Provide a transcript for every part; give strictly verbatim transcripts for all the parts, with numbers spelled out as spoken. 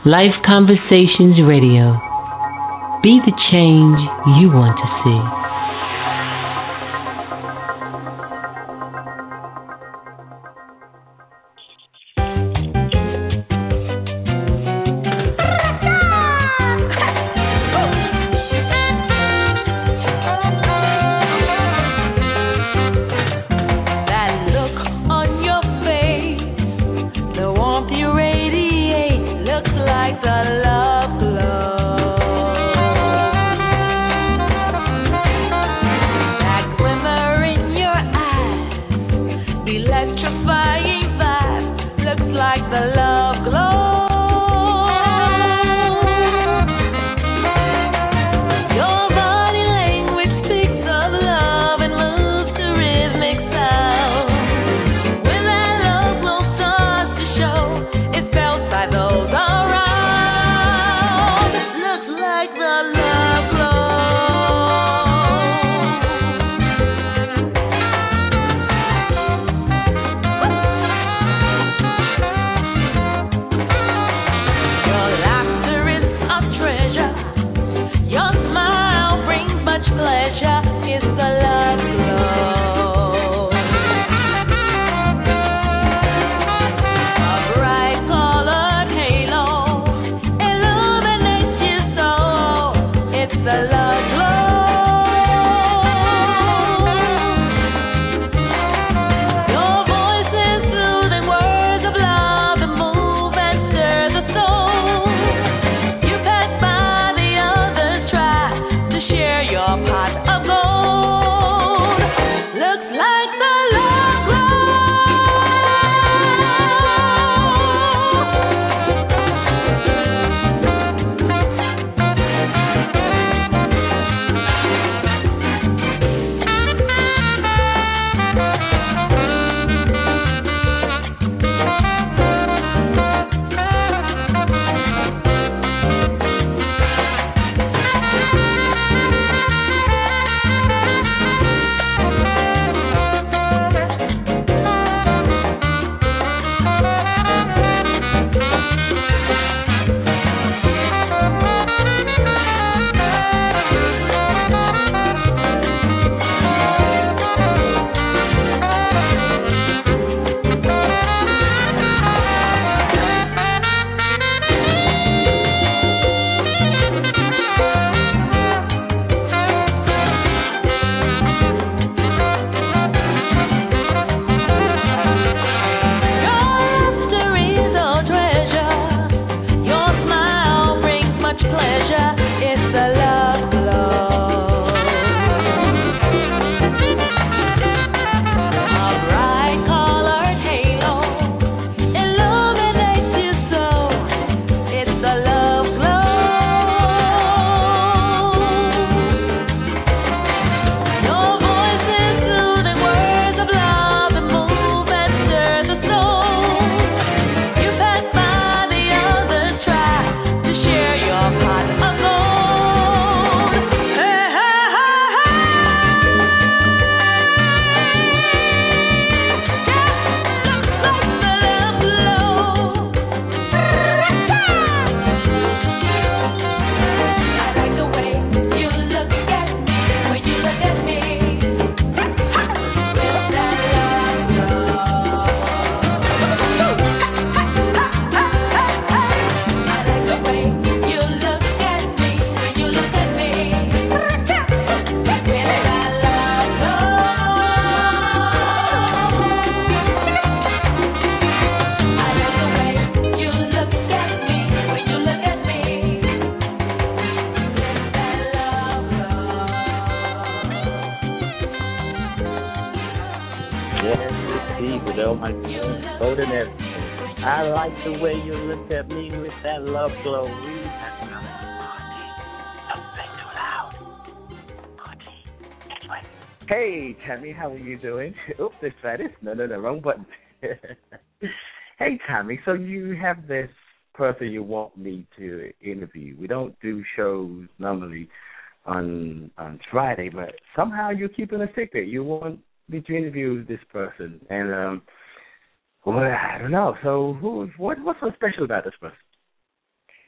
Life Conversations Radio. Be the change you want to see. Hey, Tammy, how are you doing? Oops, that's right. No, no, no, wrong button. Hey, Tammy, so you have this person you want me to interview. We don't do shows normally on on Friday, but somehow you're keeping a secret. You want me to interview this person, and um, well, I don't know. So, who? What? What's so special about this person?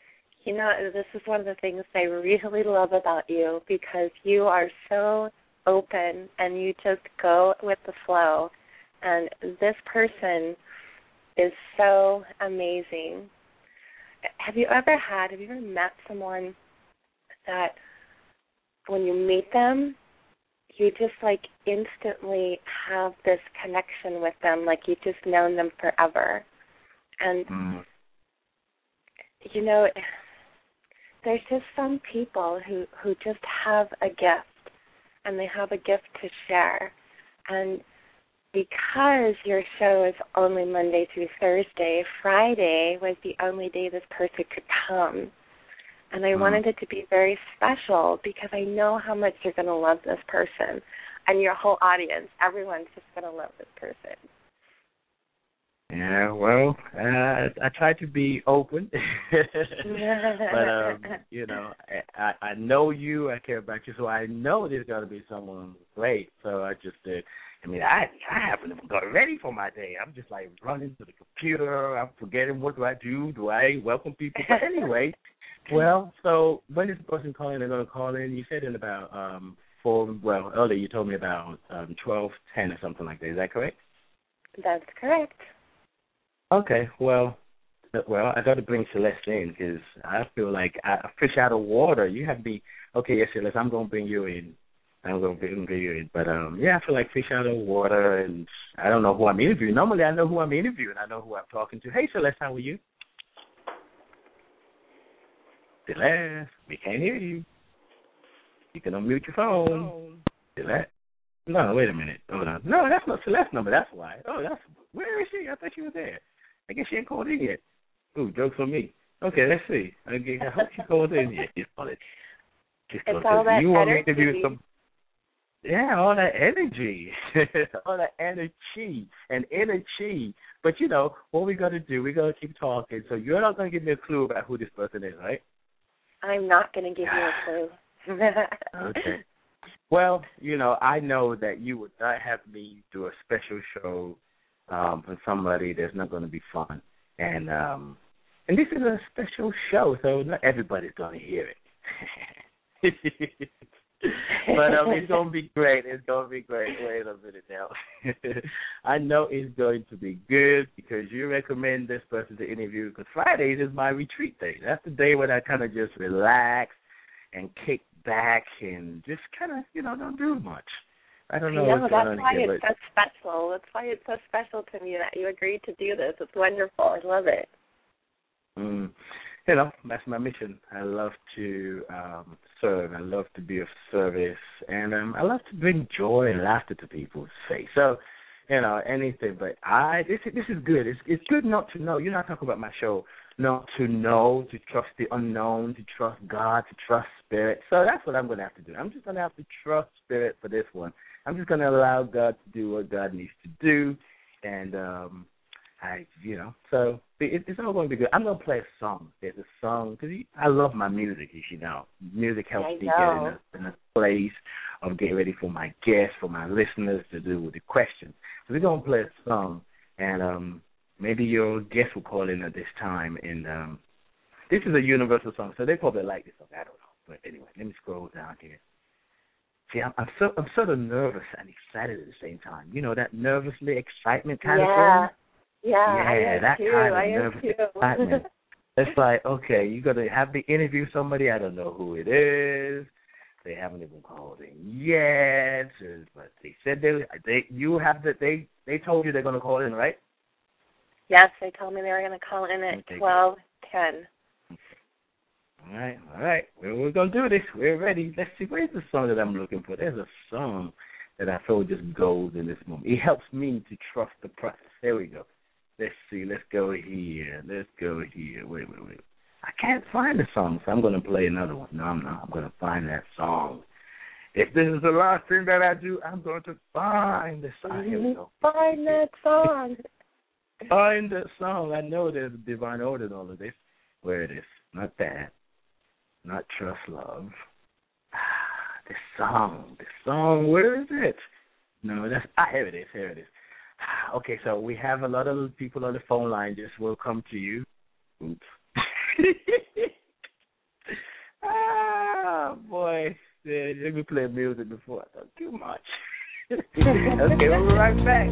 You know, this is one of the things I really love about you because you are so open and you just go with the flow. And this person is so amazing. Have you ever had, have you ever met someone that when you meet them, you just like instantly have this connection with them, like you've just known them forever? And, mm. you know, there's just some people who, who just have a gift, and they have a gift to share. And because your show is only Monday through Thursday, Friday was the only day this person could come. And I mm. wanted it to be very special because I know how much you're going to love this person. And your whole audience, everyone's just going to love this person. Yeah, well, uh, I try to be open, but um, you know, I, I know you, I care about you, so I know there's got to be someone great. So I just did. I mean, I I haven't even got ready for my day. I'm just like running to the computer. I'm forgetting what do I do? Do I welcome people? But anyway, well, so when is the person calling? They're going to call in. You said in about um four. Well, earlier you told me about um twelve ten or something like that. Is that correct? That's correct. Okay, well, well, I got to bring Celeste in because I feel like I, a fish out of water. You have to be, okay, yes, Celeste, I'm going to bring you in. I'm going to bring you in. But, um, yeah, I feel like fish out of water, and I don't know who I'm interviewing. Normally I know who I'm interviewing. I know who I'm talking to. Hey, Celeste, how are you? Celeste, we can't hear you. You can unmute your phone. Celeste. No, wait a minute. Hold on. No, that's not Celeste's number. That's why. Oh, that's, where is she? I thought she was there. I guess she ain't called in yet. Ooh, joke's on me. Okay, let's see. Okay, I hope she called in yet. She's called it. She's it's all that you want energy. me to do some? Yeah, all that energy, all that energy and energy. But you know what we got to do? We got to keep talking. So you're not going to give me a clue about who this person is, right? I'm not going to give you a clue. Okay. Well, you know, I know that you would not have me do a special show um, for somebody that's not going to be fun. And um, and this is a special show, so not everybody's going to hear it. But um, it's going to be great. It's going to be great. Wait a minute now. I know it's going to be good because you recommend this person to interview because Fridays is my retreat day. That's the day when I kind of just relax and kick back and just kind of, you know, don't do much. I don't know, know what's going on that's why here, it's so special. That's why it's so special to me that you agreed to do this. It's wonderful. I love it. Mm, you know, that's my mission. I love to um, serve. I love to be of service. And um, I love to bring joy and laughter to people's face. So, you know, anything. But I, this, this is good. It's, it's good not to know. You're not talking about my show. Not to know, to trust the unknown, to trust God, to trust spirit. So that's what I'm going to have to do. I'm just going to have to trust spirit for this one. I'm just going to allow God to do what God needs to do. And, um, I, you know, so it, it's all going to be good. I'm going to play a song. There's a song, because I love my music, as you know. Music helps me get in a, in a place of getting ready for my guests, for my listeners to do with the questions. So we're going to play a song, and um, maybe your guest will call in at this time. And um, this is a universal song, so they probably like this song. I don't know. But anyway, let me scroll down here. See, I'm, I'm so I'm sort of nervous and excited at the same time. You know, that nervously excitement kind yeah. of thing? Yeah, yeah, I am that too. kind of I nervous am too. excitement. It's like, okay, you got to have to interview somebody. I don't know who it is. They haven't even called in yet. But they said they, they you have to, they, they told you they're going to call in, right? Yes, they told me they were going to call in at okay, twelve ten. All right, all right. We're, we're going to do this. We're ready. Let's see. Where's the song that I'm looking for? There's a song that I feel just goes in this moment. It helps me to trust the process. There we go. Let's see. Let's go here. Let's go here. Wait, wait, wait. I can't find the song, so I'm going to play another one. No, I'm not. I'm going to find that song. If this is the last thing that I do, I'm going to find the song. Here we go. Find that song. Find that song. I know there's a divine order in all of this. Where it is. Not that. Not trust love. Ah, this song. This song. Where is it? No, that's ah. Here it is. Here it is. Ah, okay, so we have a lot of people on the phone line. Just will come to you. Oops. Ah, boy. Yeah, let me play music before I talk too much. Okay, we'll be right back.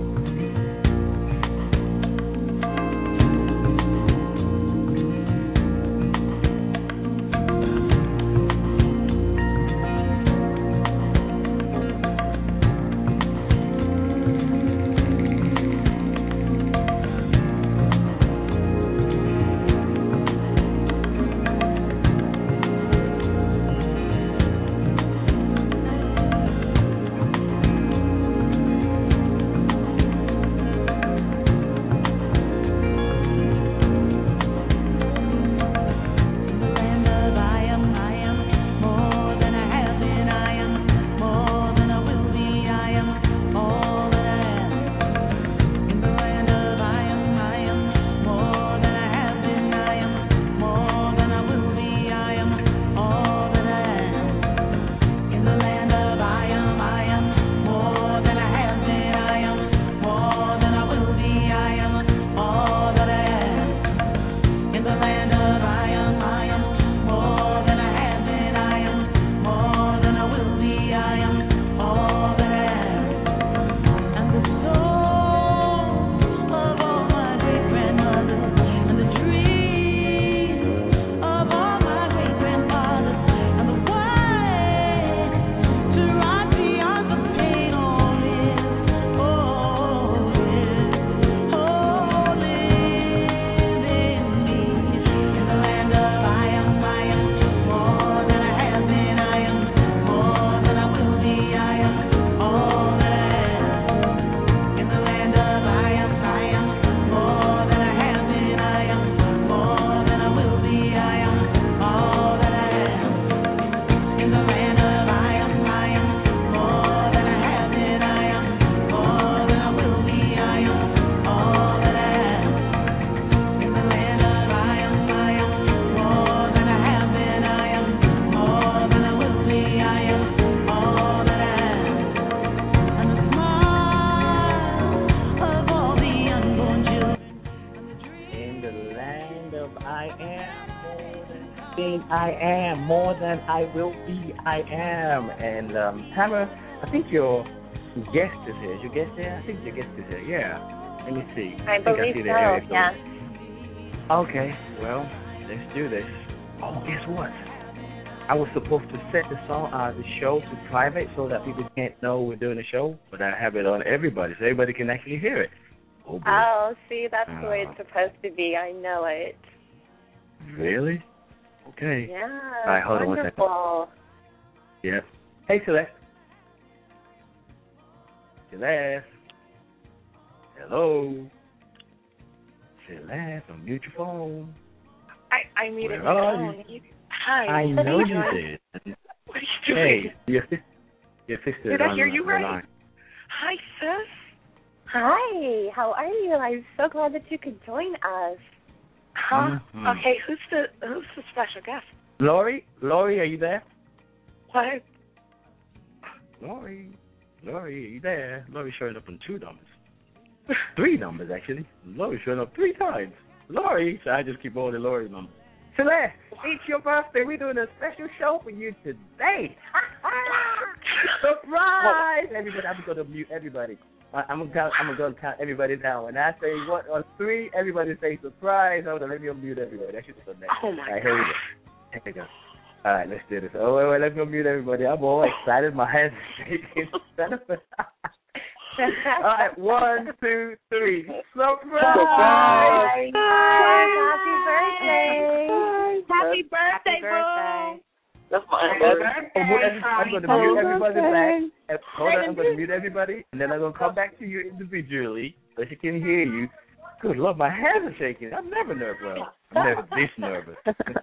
I am more than I will be. I am, and um, Tamara, I think your guest is here. Is your guest there? I think your guest is here. Yeah. Let me see. I, I I believe see so. Yeah. Okay. Well, let's do this. Oh, guess what? I was supposed to set the song, uh, the show to private so that people can't know we're doing the show, but I have it on everybody so everybody can actually hear it. Oh, boy. Oh, see, that's uh, the way it's supposed to be. I know it. Really? Okay. Yeah. All right, hold wonderful. on one second. Yep. Hey, Celeste. Celeste. Hello. Celeste, unmute your phone. I, I muted my phone. You, hi. I know you did. What are you doing? Hey, your, your sister Did is I hear on you the right? line. Hi, sis. Hi. How are you? I'm so glad that you could join us. Huh? Mm-hmm. Okay, who's the who's the special guest? Lori? Lori, are you there? What? Lori? Lori, are you there? Lori showing up on two numbers. Three numbers, actually. Lori showing up three times. Lori, so I just keep all the Lori numbers. Celeste, it's your birthday. We're doing a special show for you today. Surprise! Everybody, I'm going to mute everybody. I'm going to count, I'm going to count everybody down. When I say what on three, everybody say surprise. I'm going to let me unmute everybody. That should be so next. Oh, my All right, God. here we go. Here we go. All right, let's do this. Oh, wait, wait, let me unmute everybody. I'm all excited. My hands are shaking. All right, one, two, three. Surprise! Surprise! Happy birthday! Happy birthday, bro! That's my birthday. I'm going to mute everybody back. Hold on, I'm going to mute everybody, and then I'm going to come back to you individually so she can hear you. Good Lord, my hands are shaking. I'm never nervous. Well, I'm never this nervous.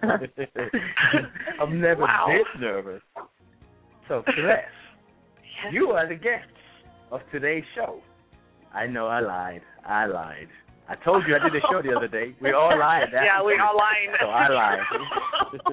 I'm never Wow. this nervous. So, Celeste, Yes. you are the guest of today's show. I know I lied. I lied. I told you I did a show the other day. We all lied. That's yeah, we all lied. So I lied.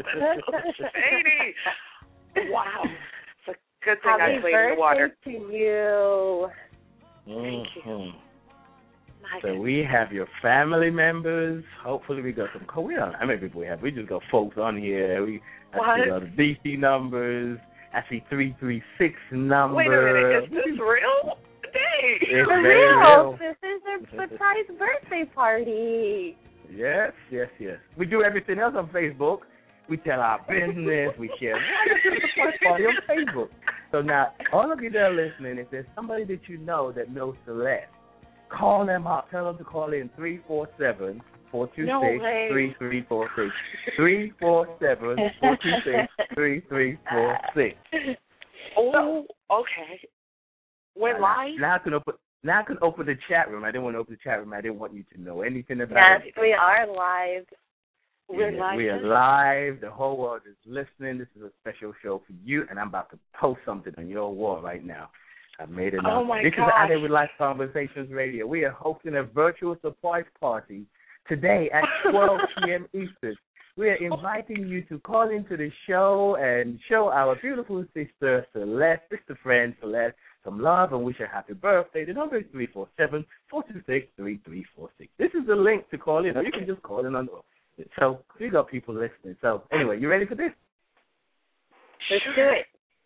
Shady. Wow. It's a good thing Happy I played in the water. birthday to you. Thank you. Mm-hmm. So we have your family members. Hopefully we got some. We don't know how many people we have. We just got folks on here. We I what? see the D C numbers. I see three three six number. Wait a minute. Is this real? Dang. It's For very real. real. This is a surprise birthday party. Yes, yes, yes. We do everything else on Facebook. We tell our business. We share. Why not do the first party on Facebook? So now, all of you that are listening, if there's somebody that you know that knows Celeste, call them out. Tell them to call in three four seven, four two six, three three four six. three four seven, four two six, three three four six. Oh, okay. We're live? Now I can open now I can open the chat room. I didn't want to open the chat room. I didn't want you to know anything about Yes, it. we are live. We're yeah, live. We are live. The whole world is listening. This is a special show for you, and I'm about to post something on your wall right now. I made it Oh up. my This gosh. is Out There with Life Conversations Radio. We are hosting a virtual surprise party today at twelve p.m. Eastern. We are inviting you to call into the show and show our beautiful sister Celeste, sister friend Celeste, some love and wish her happy birthday. The number is three four seven, four two six, three three four six. This is the link to call in, or you can just call in on. So we got people listening. So anyway, you ready for this? Let's do it.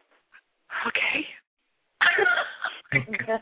Okay.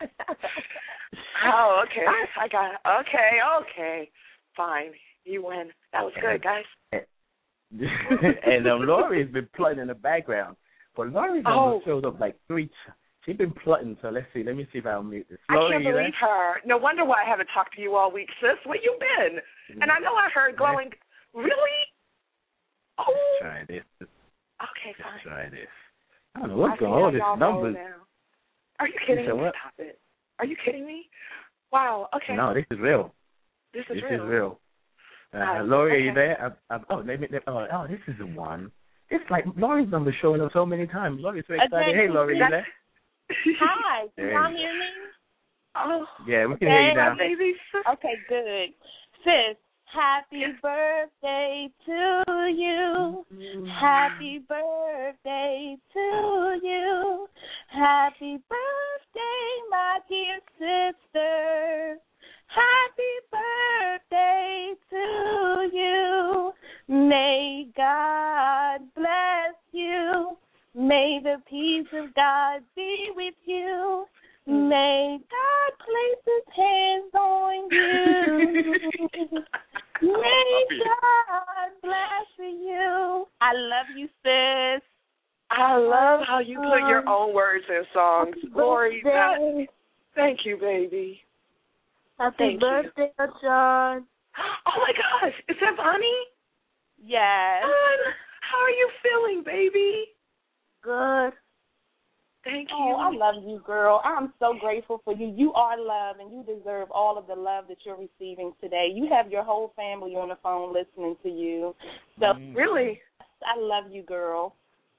Oh, okay. I got it. Okay, okay. Fine. You win. That was good, guys. And um, Lori has been plotting in the background. But Lori's Oh. showed up like three times. She's been plotting, so let's see. Let me see if I'll mute this. I Lori, can't you believe her. No wonder why I haven't talked to you all week, sis. Where you been? there? And I know I heard glowing. Really? Oh. Let's try this. Okay, fine. Let's try this. I don't know what's I going see on. how This y'all roll numbers. now. Are you kidding You said me? what? Stop it. Are you kidding me? Wow. Okay. No, this is real. This is This real. is real. Uh, Oh, Lori, are you okay. there? I, I, oh, maybe, oh, oh, this is the one. It's like Lori's number showing up so many times. Lori's so excited. Hey, Lori, you there? Hi, can There y'all you hear me? Oh. Yeah, we can Okay. hear you now. My baby sister. Okay, good. Sis, happy birthday to you. Happy birthday to you. Happy birthday, my dear sister. Happy birthday to you. May God bless you. May the peace of God be with you. May God place his hands on you. May God bless you. I love you, sis. I love how you put your own words in songs. Lori, that, thank you, baby. Happy Thank birthday, John. Oh, my gosh. Is that Bonnie? Yes. Bon, how are you feeling, baby? Good. Thank you. Oh, I love you, girl. I'm so grateful for you. You are love, and you deserve all of the love that you're receiving today. You have your whole family on the phone listening to you. So, Really? I love you, girl.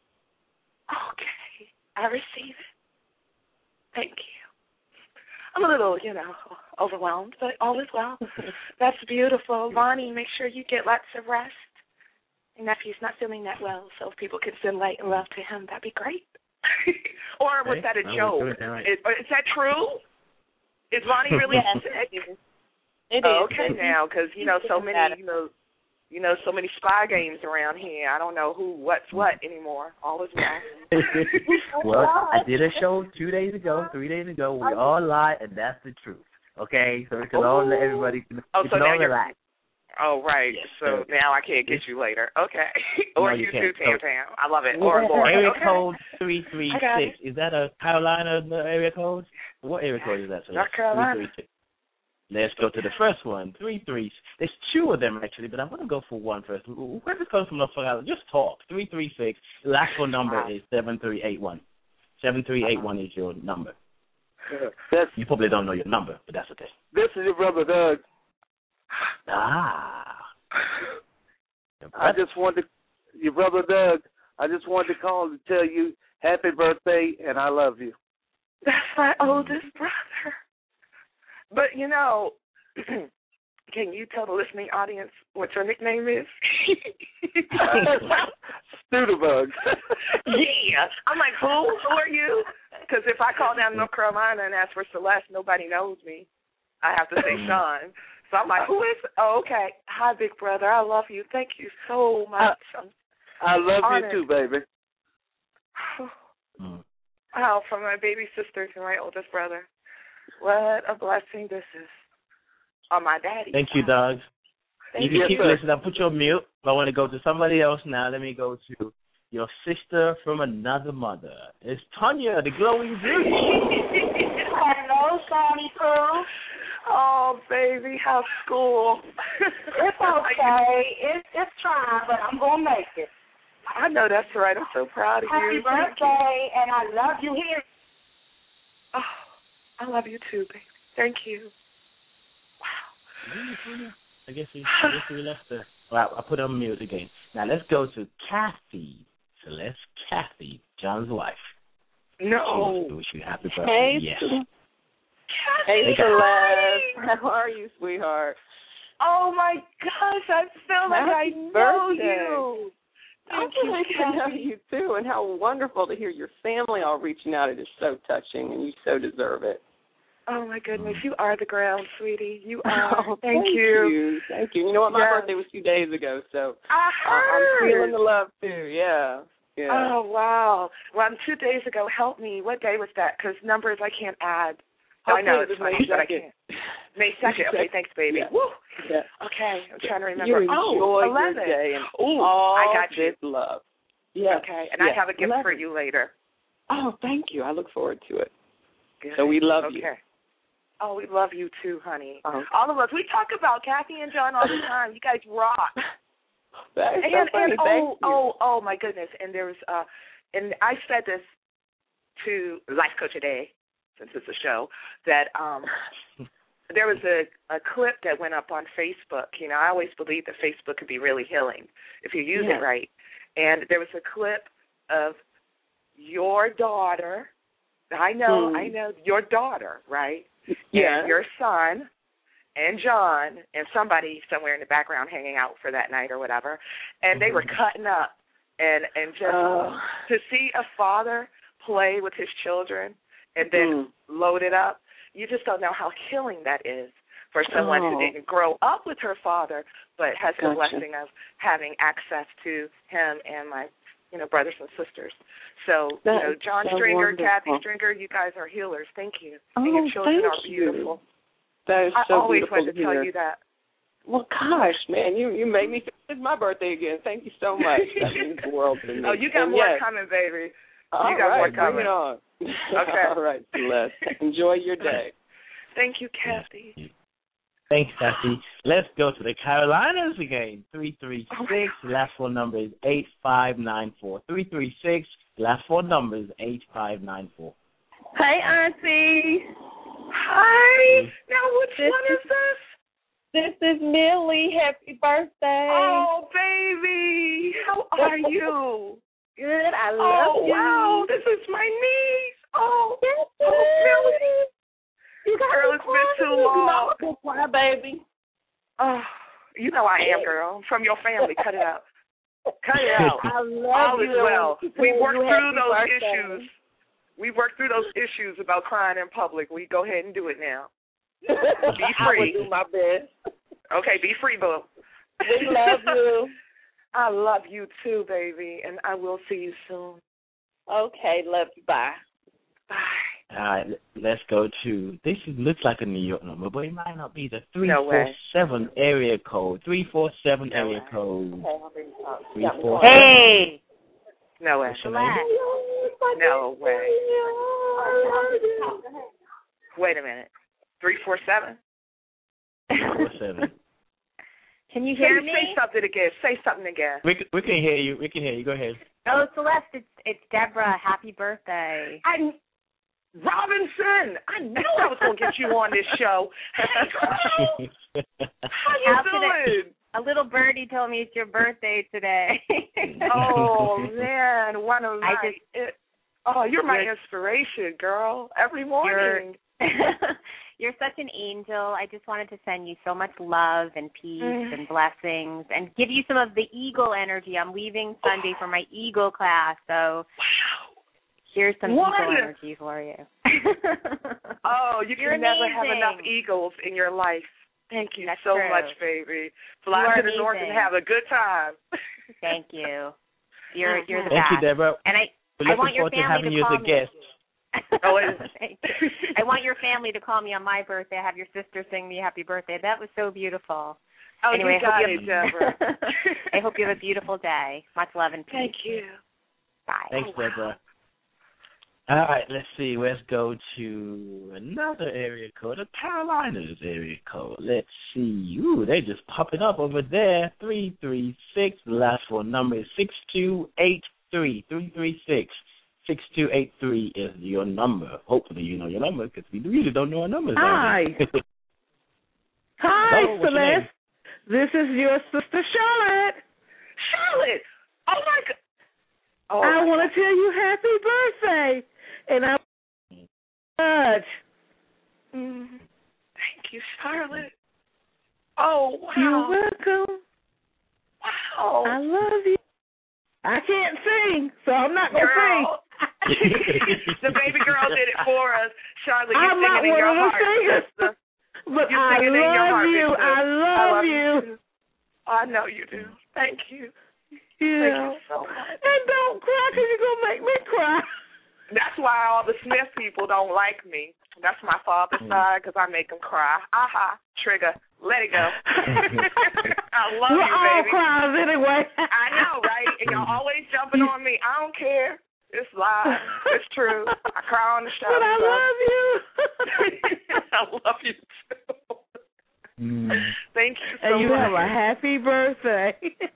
Okay. I receive it. Thank you. I'm a little, you know, overwhelmed, but all is well. That's beautiful. Bonnie, make sure you get lots of rest. Your nephew's not feeling that well, so if people could send light and love to him, that'd be great. Or was Okay. that a I will joke? do it that way. Is, is that true? Is Bonnie really Yes, sick? it is. It Oh, is. okay, now, because you know so many, you know, you know so many spy games around here. I don't know who, what's what anymore. All is well. Well, I did a show two days ago, three days ago. We all lie, and that's the truth. Okay, so we can all let everybody. Oh, we so can now all you're- relax. Oh, right. Yes, so sir. now I can't get you later. Okay. Or No, you you can't. too, Tam So- Tam. I love it. Or Lord. Area Okay. code three three I got six. Is that a Carolina area code? What area code is that? So North that's Carolina. three three six. Let's go to the first one. Three three. There's two of them actually, but I'm gonna go for one first. Where's it coming from? North Carolina? Just talk. Three three six. The last phone number Wow. is seven three eight one. Seven three eight one is your number. That's, You probably don't know your number, but that's okay. this is your brother Doug. Ah. I just wanted to, your brother Doug, I just wanted to call to tell you happy birthday and I love you. That's my oldest brother. But, you know, can you tell the listening audience what your nickname is? Studebug. Yeah. I'm like, who? Who are you? Because if I call down North Carolina and ask for Celeste, nobody knows me. I have to say Sean. So I'm like, who is? Oh, okay. Hi, big brother. I love you. Thank you so much. I, I love honored. you too, baby. Wow, from my baby sister to my oldest brother. What a blessing this is. On my daddy. Thank you, dogs. Thank you can you. keep listening. I'll put you on mute. I want to go to somebody else now. Let me go to your sister from another mother. It's Tanya, the glowing beauty. Hello, Sonny Pooh. Oh, baby, how's school? It's okay. It's it's trying, but I'm gonna make it. I know that's right. I'm so proud of Happy you. birthday, and I love you here. Oh, I love you too, baby. Thank you. Wow. I guess we, I guess we left her. Well, I put her on mute again. Now let's go to Kathy. Celeste Kathy, John's wife. No. She wish you happy birthday. Hey, yes. Hey, Celeste. How are you, sweetheart? Oh, my gosh. I feel like Happy I know birthday. you. Thank Thank you, you, I know Kathy. you, too, and how wonderful to hear your family all reaching out. It is so touching, and you so deserve it. Oh, my goodness. You are the ground, sweetie. You are. Oh, thank, thank you. you. Thank you. You know what? My Yes. birthday was two days ago, so I uh, I'm heard. feeling the love, too. Yeah. Yeah. Oh, wow. Well, two days ago, help me. What day was that? Because numbers I can't add. Oh, I know Hopefully it's it was funny, May but I second. can't. May second. Okay, thanks, baby. Yeah. Woo. Yeah. Okay, I'm trying to remember. You enjoy oh, eleven. your day and Ooh, all I got you. this love. Yeah. Okay, and yeah. I have a gift eleven. for you later. Oh, thank you. I look forward to it. Good. So we love okay. you. Oh, we love you too, honey. Oh. All of us. We talk about Kathy and John all the time. You guys rock. That is and, so funny. and Thank oh, you. oh, oh my goodness. And there was uh and I said this to Life Coach Today, since it's a show, that um there was a, a clip that went up on Facebook. You know, I always believe that Facebook could be really healing if you use yeah. it right. And there was a clip of your daughter. I know, mm. I know, your daughter, right? Yeah. And your son and John and somebody somewhere in the background hanging out for that night or whatever. And they were cutting up. And, and just uh, to see a father play with his children and then mm. load it up, you just don't know how healing that is for someone oh. who didn't grow up with her father but has gotcha. the blessing of having access to him and my, you know, brothers and sisters. So, that you know, John so Stringer, wonderful. Kathy Stringer, you guys are healers. Thank you. Oh, and your children thank are beautiful. You. That is so I always beautiful wanted to, to tell hear. you that. Well, gosh, man, you you made me feel it's my birthday again. Thank you so much. That means the world to me. Oh, you got and more yes, coming, baby. all you got right, more coming. Bring it on. Okay. All right, Celeste. Enjoy your day. Thank you, Kathy. Thanks, Kathy. Let's go to the Carolinas again. three three six, last four number is eight five nine four. three three six, last four numbers, eight five nine four. Hey, Auntie. Hi. Now, which This one is this? This is Millie. Happy birthday. Oh, baby. How are you? Good. I love oh, you. wow. This is my niece. Oh, Yes, oh Millie. You got Girl, me it's been too long. You know, cry, baby. Oh, you know I am, girl. From your family. Cut it out. Cut it out. I love All you. is well. We worked You through happy those birthday. issues. We worked through those issues about crying in public. We go ahead and do it now. Be I free. will do my best. Okay, be free, boo. We love you. I love you too, baby, and I will see you soon. Okay, love you. Bye. Bye. All right, let's go to, this is, looks like a New York number, but it might not be the three No four way. seven area code. three four seven No area way. code. Okay, three four seven. Hey! No way. What's your name? No way. Wait a minute. three four seven? three four seven. Can you Say, hear me? say something again. Say something again. We, we can hear you. We can hear you. Go ahead. Oh, Celeste, it's it's Deborah. Happy birthday. I, Robinson, I knew I was going to get you on this show. How you How could doing? A little birdie told me it's your birthday today. Oh, man. One of my, I just, it, oh, you're my You're- inspiration, girl. Every morning. You're such an angel. I just wanted to send you so much love and peace Mm. and blessings and give you some of the eagle energy. I'm leaving Sunday for my eagle class, so Wow. here's some What? eagle energy for you. Oh, you You're can never have amazing. enough eagles in your life. Thank you That's so true. much, baby. You Fly are to the north and amazing. have a good time. Thank you. You're you're the Thank best. you, Deborah. And I We're I looking want your forward to family having to you as call a me. guest. Oh, it is. Thank you. I want your family to call me on my birthday. Have your sister sing me happy birthday. That was so beautiful. Oh, anyway, you got I hope it, you have, Deborah. I hope you have a beautiful day. Much love and peace. Thank you. Bye. Thanks, Oh, wow. Deborah. All right, let's see. Let's go to another area code, the Carolinas area code. Let's see. Ooh, they just popping up over there. three three six. The last four number is six two eight three. three three six. six two eight three is your number. Hopefully you know your number because we really don't know our numbers. Hi. Hi, Hello, what's your name? Celeste. This is your sister, Charlotte. Charlotte! Oh, my God. Oh, I my want God. to tell you happy birthday. And I much. Mm, thank you, Charlotte. Oh, wow. You're welcome. Wow. I love you. I can't sing, so I'm not going to sing. Girl. The baby girl did it for us. Charlotte, you're I'm not singing in one your of the heart. singers. But You're I singing in your love heart, you. Big Sis. I love, love you. you. I know you do. Thank you. Yeah. Thank you so much. And don't cry because you're going to make me cry. That's why all the Smith people don't like me. That's my father's side because I make them cry. Aha, trigger. Let it go. I love We're you, all baby. cries anyway. I know, right? And y'all always jumping on me. I don't care. It's live. It's true. I cry on the show. But I so. love you. I love you, too. Mm. Thank you so And you much. have a happy birthday.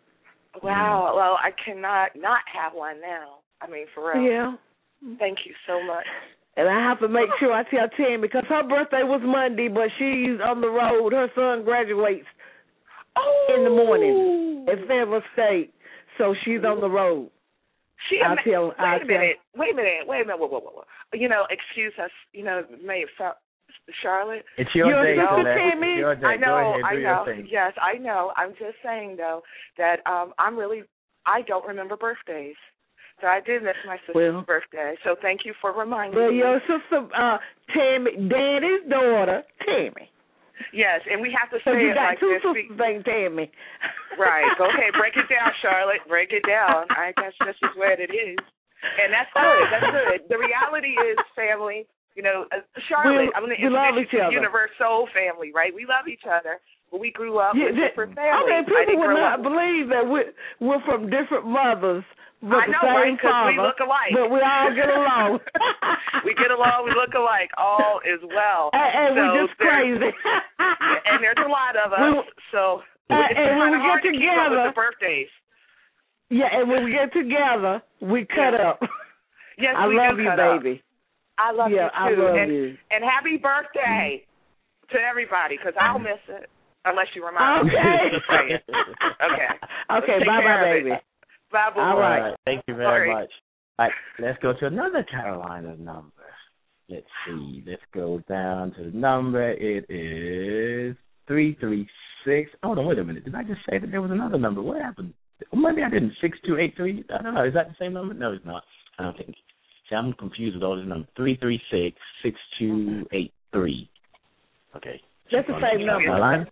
Wow. Well, I cannot not have one now. I mean, for real. Yeah. Thank you so much. And I have to make sure I tell Tammy because her birthday was Monday, but she's on the road. Her son graduates oh. in the morning at Fayetteville State, so she's on the road. She I'll ama- tell, wait I'll a minute. Wait a minute. Wait a minute. Whoa, whoa, whoa, whoa. You know, excuse us. You know, May Charlotte. It's your Your day, sister Celeste. Tammy? It's your day. I know. Go ahead, do I know. your thing. Yes, I know. I'm just saying though that um I'm really I don't remember birthdays. So I did miss my sister's Well, birthday. So thank you for reminding Well, me. your sister, uh, Tammy, Daddy's daughter, Tammy. Yes, and we have to So say you it got like two this. sisters named Tammy. Right. Go ahead. Break it down, Charlotte. Break it down. I guess that's just what it is. And that's good. That's good. The reality is, family, you know, uh, Charlotte, We- I'm going to we love introduce each you to other. Universe Soul family, right? We love each other. But we grew up Yeah, with that- different I families. mean, people didn't would grow not up- believe that we're, we're from different mothers, but I the know, same right? Because father. we look alike. But we all get along. We get along. We look alike. All is well. And, and so we're just there's- crazy. And there's a lot of us. We- so and- it's and when kind we of get hard to keep up together- with the birthdays. Yeah, and when we get together, we cut Yeah. up. Yes, I we love do you, cut up. baby. I love Yeah, you too. I love and, you. and happy birthday to everybody, because I'll miss it unless you remind Okay. me. Okay. Okay. Okay, Take bye care bye, of it. baby. Bye bye. All right. Thank you very Sorry. much. All right, let's go to another Carolina number. Let's see. Let's go down to the number. It is three three six. Oh, no, wait a minute. Did I just say that there was another number? What happened? Maybe I didn't. six two eight three. I don't know. Is that the same number? No, it's not. I don't think. See, I'm confused with all these numbers. three three six, six two eight three. Okay. That's the same number. Carolina?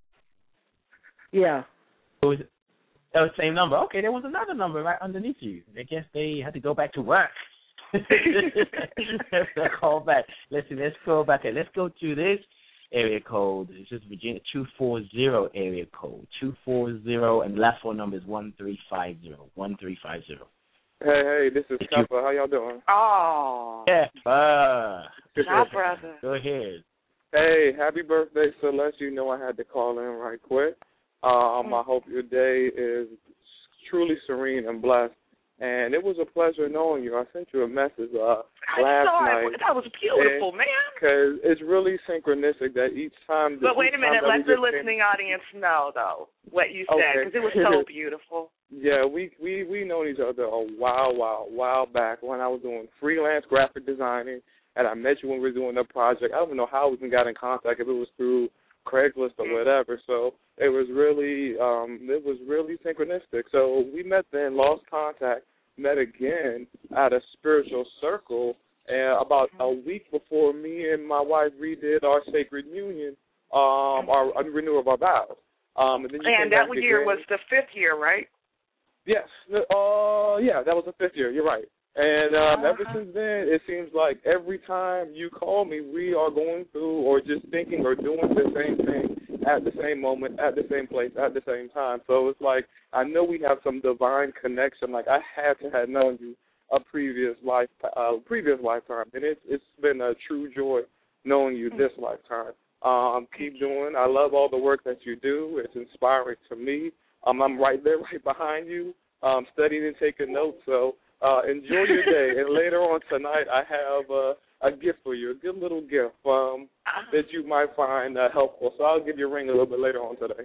Yeah. Who was it? That was the same number. Okay, there was another number right underneath you. I guess they had to go back to work. Let's call back. Let's see, let's go back. Let's go to this area code. This is Virginia two four zero area code. two four zero, and the last four number is one three five zero. one three five zero. Hey, hey, this is Kappa. How y'all doing? Oh. Yeah. Uh, My brother. Go ahead. Hey, happy birthday, Celeste. You know I had to call in right quick. Um, I hope your day is truly serene and blessed. And it was a pleasure knowing you. I sent you a message uh, I last saw night. it. That was beautiful, and, man. Because it's really synchronistic that each time. That But wait a each time minute. that Let we the just came- listening audience know, though, what you said, Okay. because it was so beautiful. Yeah, we we we known each other a while, while, while back when I was doing freelance graphic designing, and I met you when we were doing a project. I don't even know how we even got in contact, if it was through Craigslist or whatever. So it was really, um, it was really synchronistic. So we met then, lost contact, met again at a spiritual circle, And about a week before me and my wife redid our sacred union, um, our, our renewal of our vows. Um, and then you and came that back year again. was the fifth year, right? Yes. Uh, yeah, that was the fifth year. You're right. And um, ever since then, it seems like every time you call me, we are going through or just thinking or doing the same thing at the same moment, at the same place, at the same time. So it's like I know we have some divine connection. Like I had to have known you a previous life, uh, previous lifetime, and it's it's been a true joy knowing you this lifetime. Um, keep doing. I love all the work that you do. It's inspiring to me. Um, I'm right there, right behind you, um, studying and taking notes. So uh, enjoy your day. And later on tonight, I have uh, a gift for you, a good little gift um, that you might find uh, helpful. So I'll give you a ring a little bit later on today.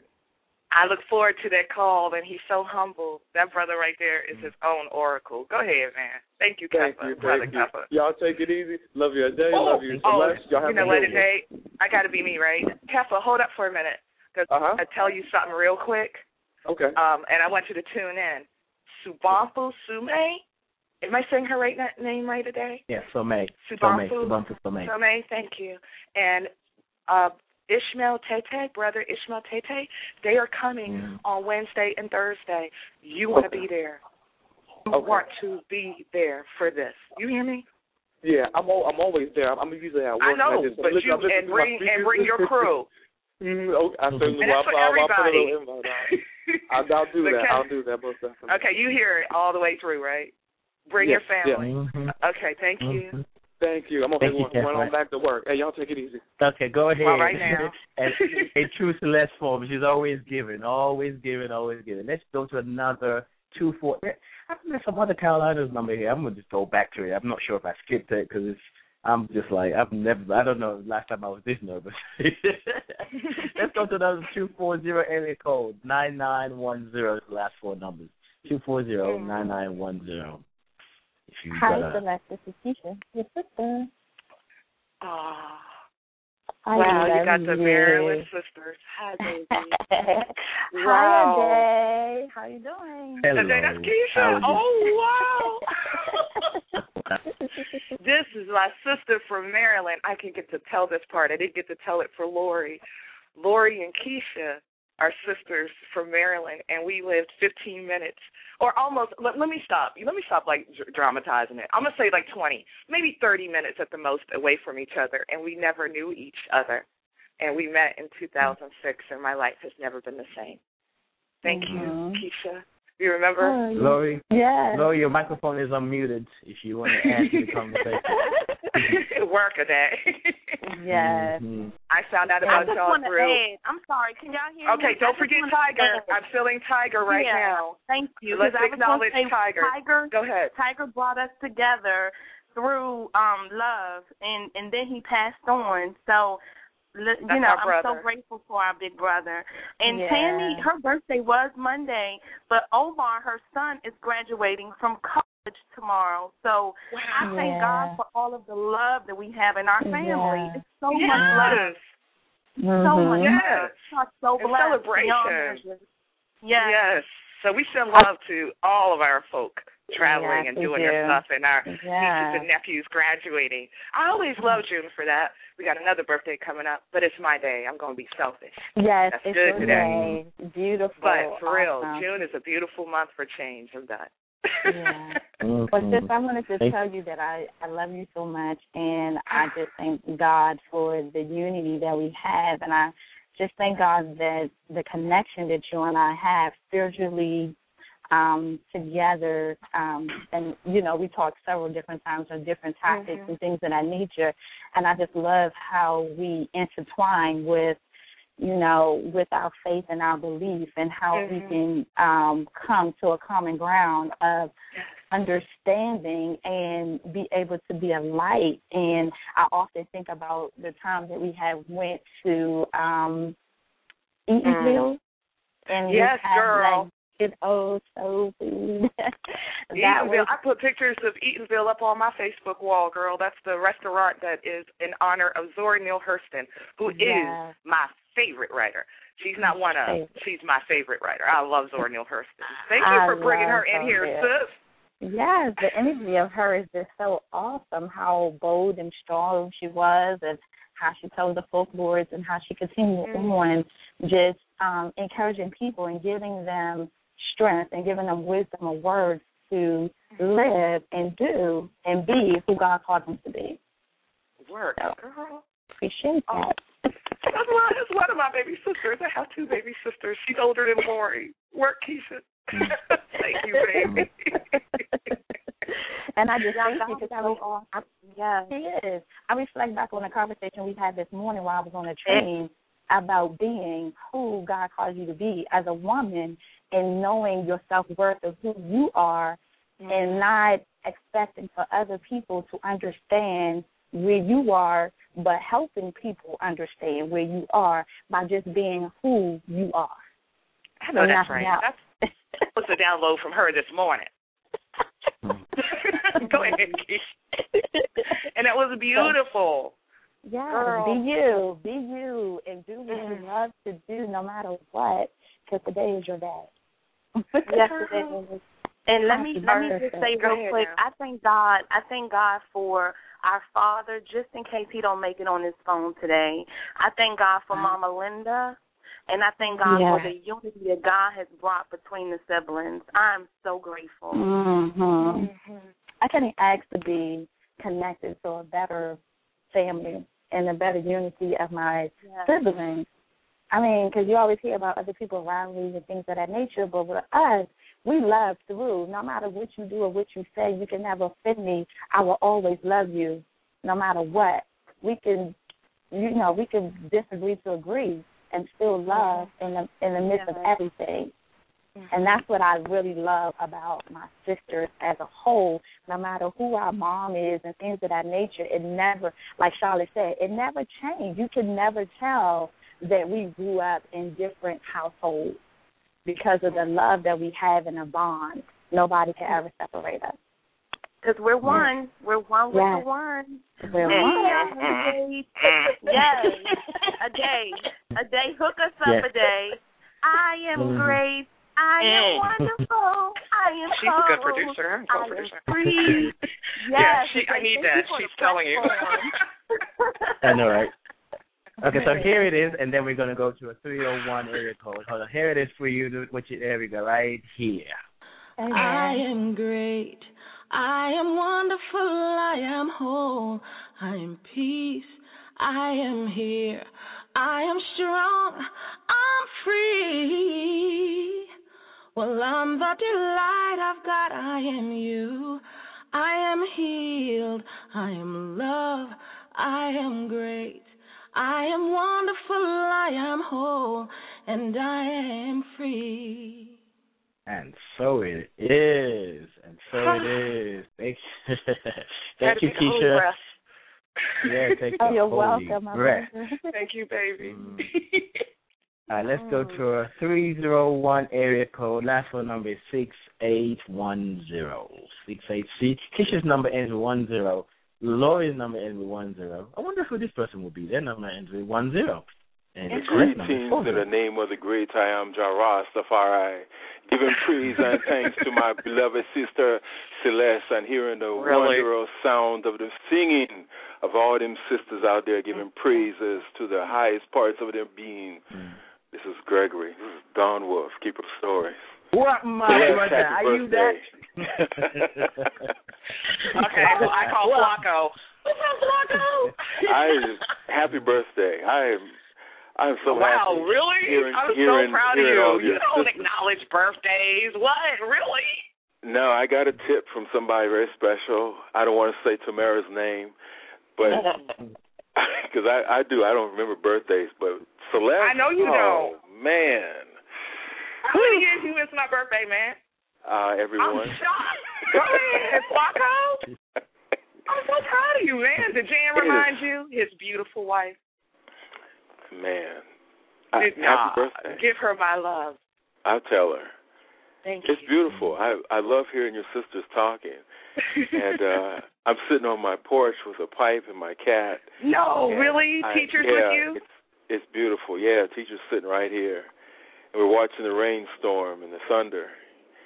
I look forward to that call, and he's so humble. That brother right there is his own oracle. Go ahead, man. Thank you, Thank Kappa. you, brother thank you. Kappa. Y'all take it easy. Love you, Jay. Oh, Love you, oh, Celeste. Y'all have you know a what, good one. Jay? I got to be me, right? Kappa, hold up for a minute, because uh-huh. I'll tell you something real quick. Okay. Um, and I want you to tune in. Subamfu Sume. Am I saying her right na- name right today? Yeah, Sume. Subamfu Subamfu Sume. Sume, thank you. And uh, Ishmael Tete, brother Ishmael Tete, they are coming mm. on Wednesday and Thursday. You want to okay. be there. You okay. want to be there for this. You hear me? Yeah, I'm all, I'm always there. I'm, I'm usually at work. I know, and I just, but listen, you and bring and bring your crew. mm, okay, I certainly and that's will. for I'll, everybody. I'll, put I'll, I'll do that. I'll do that most definitely. Okay, you hear it all the way through, right? Bring yes, your family. Yeah. Mm-hmm. Okay, thank you. Mm-hmm. Thank you. I'm going Thank to run on back to work. Hey, y'all take it easy. Okay, go ahead. Well, right now. and a true Celeste form. She's always giving, always giving, always giving. Let's go to another two four. I think there's some other Carolinas number here. I'm gonna just go back to it. I'm not sure if I skipped it because it's. I'm just like I've never. I don't know. Last time I was this nervous. Let's go to another two four zero area code nine nine one zero. The last four numbers two four zero nine nine one zero. Hi, Celeste. This is Keisha, your sister. Oh. Hi, wow, you got you. the Maryland sisters. Hi, baby. Wow. Hi, Ade. How you doing? Hello. Ade, that's Keisha. Oh, wow. This is my sister from Maryland. I can get to tell this part. I didn't get to tell it for Lori. Lori and Keisha are sisters from Maryland, and we lived fifteen minutes, or almost, let, let me stop. Let me stop, like, dramatizing it. I'm going to say, like, twenty, maybe thirty minutes at the most away from each other, and we never knew each other. And we met in two thousand six, and my life has never been the same. Thank mm-hmm. you, Keisha. You remember? Oh, Lori, yeah. Lori, your microphone is unmuted if you want to add to the conversation. Work a day. Yes. Mm-hmm. I found out I about just y'all want to through. add. I'm sorry. Can y'all hear Okay, me? don't forget Tiger. I'm feeling Tiger right yeah. now. Thank you. So let's I was acknowledge say, Tiger. Tiger. Go ahead. Tiger brought us together through um love, and and then he passed on. So. You That's know, our I'm brother. so grateful for our big brother. And yeah. Tammy, her birthday was Monday, but Omar, her son, is graduating from college tomorrow. So wow. I thank yeah. God for all of the love that we have in our family. Yeah. It's so yes. much love. Mm-hmm. So much yes. love. I'm so and blessed. celebration. Yes. Yes. So we send love to all of our folk traveling yes, and doing do. their stuff, and our yes. nieces and nephews graduating. I always love June for that. We got another birthday coming up, but it's my day. I'm going to be selfish. Yes, That's it's good your today. day. Beautiful. But for real, awesome. June is a beautiful month for change. I'm done. Yeah. Mm-hmm. But just I wanted to tell you that I, I love you so much, and I just thank God for the unity that we have, and I just thank God that the connection that you and I have spiritually um, together, um, and, you know, we talked several different times on different topics mm-hmm. and things of that nature, and I just love how we intertwine with, you know, with our faith and our belief, and how mm-hmm. we can um, come to a common ground of understanding and be able to be a light. And I often think about the time that we have went to um, Eatonville. Mm. And yes, girl. Like, it's oh so food. Eatonville. Was... I put pictures of Eatonville up on my Facebook wall, girl. That's the restaurant that is in honor of Zora Neale Hurston, who yeah. is my favorite writer. She's not one of, she's my favorite writer. I love Zora Neale Hurston. Thank you I for bringing her in her here, bit. sis. Yes, the energy of her is just so awesome, how bold and strong she was, and how she told the folklores and how she continued mm-hmm. on just um, encouraging people and giving them strength and giving them wisdom of words to live and do and be who God called them to be. Work, so, girl. Appreciate that. Oh. That's, one, that's one of my baby sisters. I have two baby sisters. She's older than Lori. Work, Keisha. Thank you, baby. And I just thank you because I was, I, yeah, he is. I reflect back on the conversation we had this morning while I was on the train about being who God calls you to be as a woman and knowing your self-worth of who you are mm-hmm. and not expecting for other people to understand where you are, but helping people understand where you are by just being who you are. I know that's right. That's, that was a download from her this morning. Go ahead, Keisha. And that was beautiful. Yeah, Girl. be you. Be you and do what mm. you love to do no matter what, because today is your day. Yes, it is. And let me let me just say Go real quick, now. I thank God I thank God for our father, just in case he don't make it on his phone today. I thank God for Mama Linda. And I thank God yeah. for the unity that God has brought between the siblings. I'm so grateful. Mm-hmm. Mm-hmm. I couldn't ask to be connected to a better family and a better unity of my yes. siblings. I mean, because you always hear about other people rivalries and things of that nature, but with us, we love through. No matter what you do or what you say, you can never offend me. I will always love you, no matter what. We can, you know, we can disagree to agree and still love in the in the midst yeah. of everything. Mm-hmm. And that's what I really love about my sisters as a whole. No matter who our mom is and things of that nature, it never, like Charlotte said, it never changed. You can never tell that we grew up in different households because of the love that we have in a bond. Nobody can ever separate us. Because we're one. Yes. We're one with yes. the one. We're and one. Yes. A day. A day. Hook us up yes. a day. I am mm-hmm. great. I am mm. wonderful. I am She's whole. a good producer. I'm a I producer. am free. Yes. Yeah, she, I need that. She's telling you. I know, right? Okay, so here it is, and then we're going to go to a three oh one area code. Hold on. Here it is for you. Which, there we go, right here. Amen. I am great. I am wonderful. I am whole. I am peace. I am here. I am strong. I'm free. Well, I'm the delight of God. I am you. I am healed. I am love. I am great. I am wonderful. I am whole. And I am free. And so it is. And so it is. Thank you, Thank you Keisha. Yeah, take oh, a you're holy welcome. breath. Thank you, baby. Mm. All right, let's go to a three oh one area code. Last phone number is six eight one zero. six eight See, Keisha's number ends with one zero. Lori's number ends with one zero. I wonder who this person will be. Their number ends with one zero. And the correct number is four in the name of the great I am Jah Rastafari, giving praise and thanks to my beloved sister Celeste and hearing the really? wondrous sound of the singing of all them sisters out there giving praises to the highest parts of their being. Mm. This is Gregory. This is Don Wolf, keeper of stories. What my brother? Are you that? Okay, well, I call Flacco. What's up, Flacco? I happy birthday. I am I'm so wow, happy. really? Hearing, I'm hearing, so proud of you. You don't sisters. acknowledge birthdays. What? Really? No, I got a tip from somebody very special. I don't want to say Tamara's name, but because I, I do. I don't remember birthdays, but Celeste. I know you oh, don't. Man. How many years you missed my birthday, man? Uh, everyone. I'm shocked. Go ahead, Flacco. I'm so proud of you, man. Did Jan remind you? His beautiful wife. Man, Did, happy uh, birthday! Give her my love. I'll tell her. Thank it's you. beautiful. I I love hearing your sisters talking, and uh, I'm sitting on my porch with a pipe and my cat. No, really? I, Teachers yeah, with you? It's it's beautiful. Yeah, teacher's sitting right here, and we're watching the rainstorm and the thunder,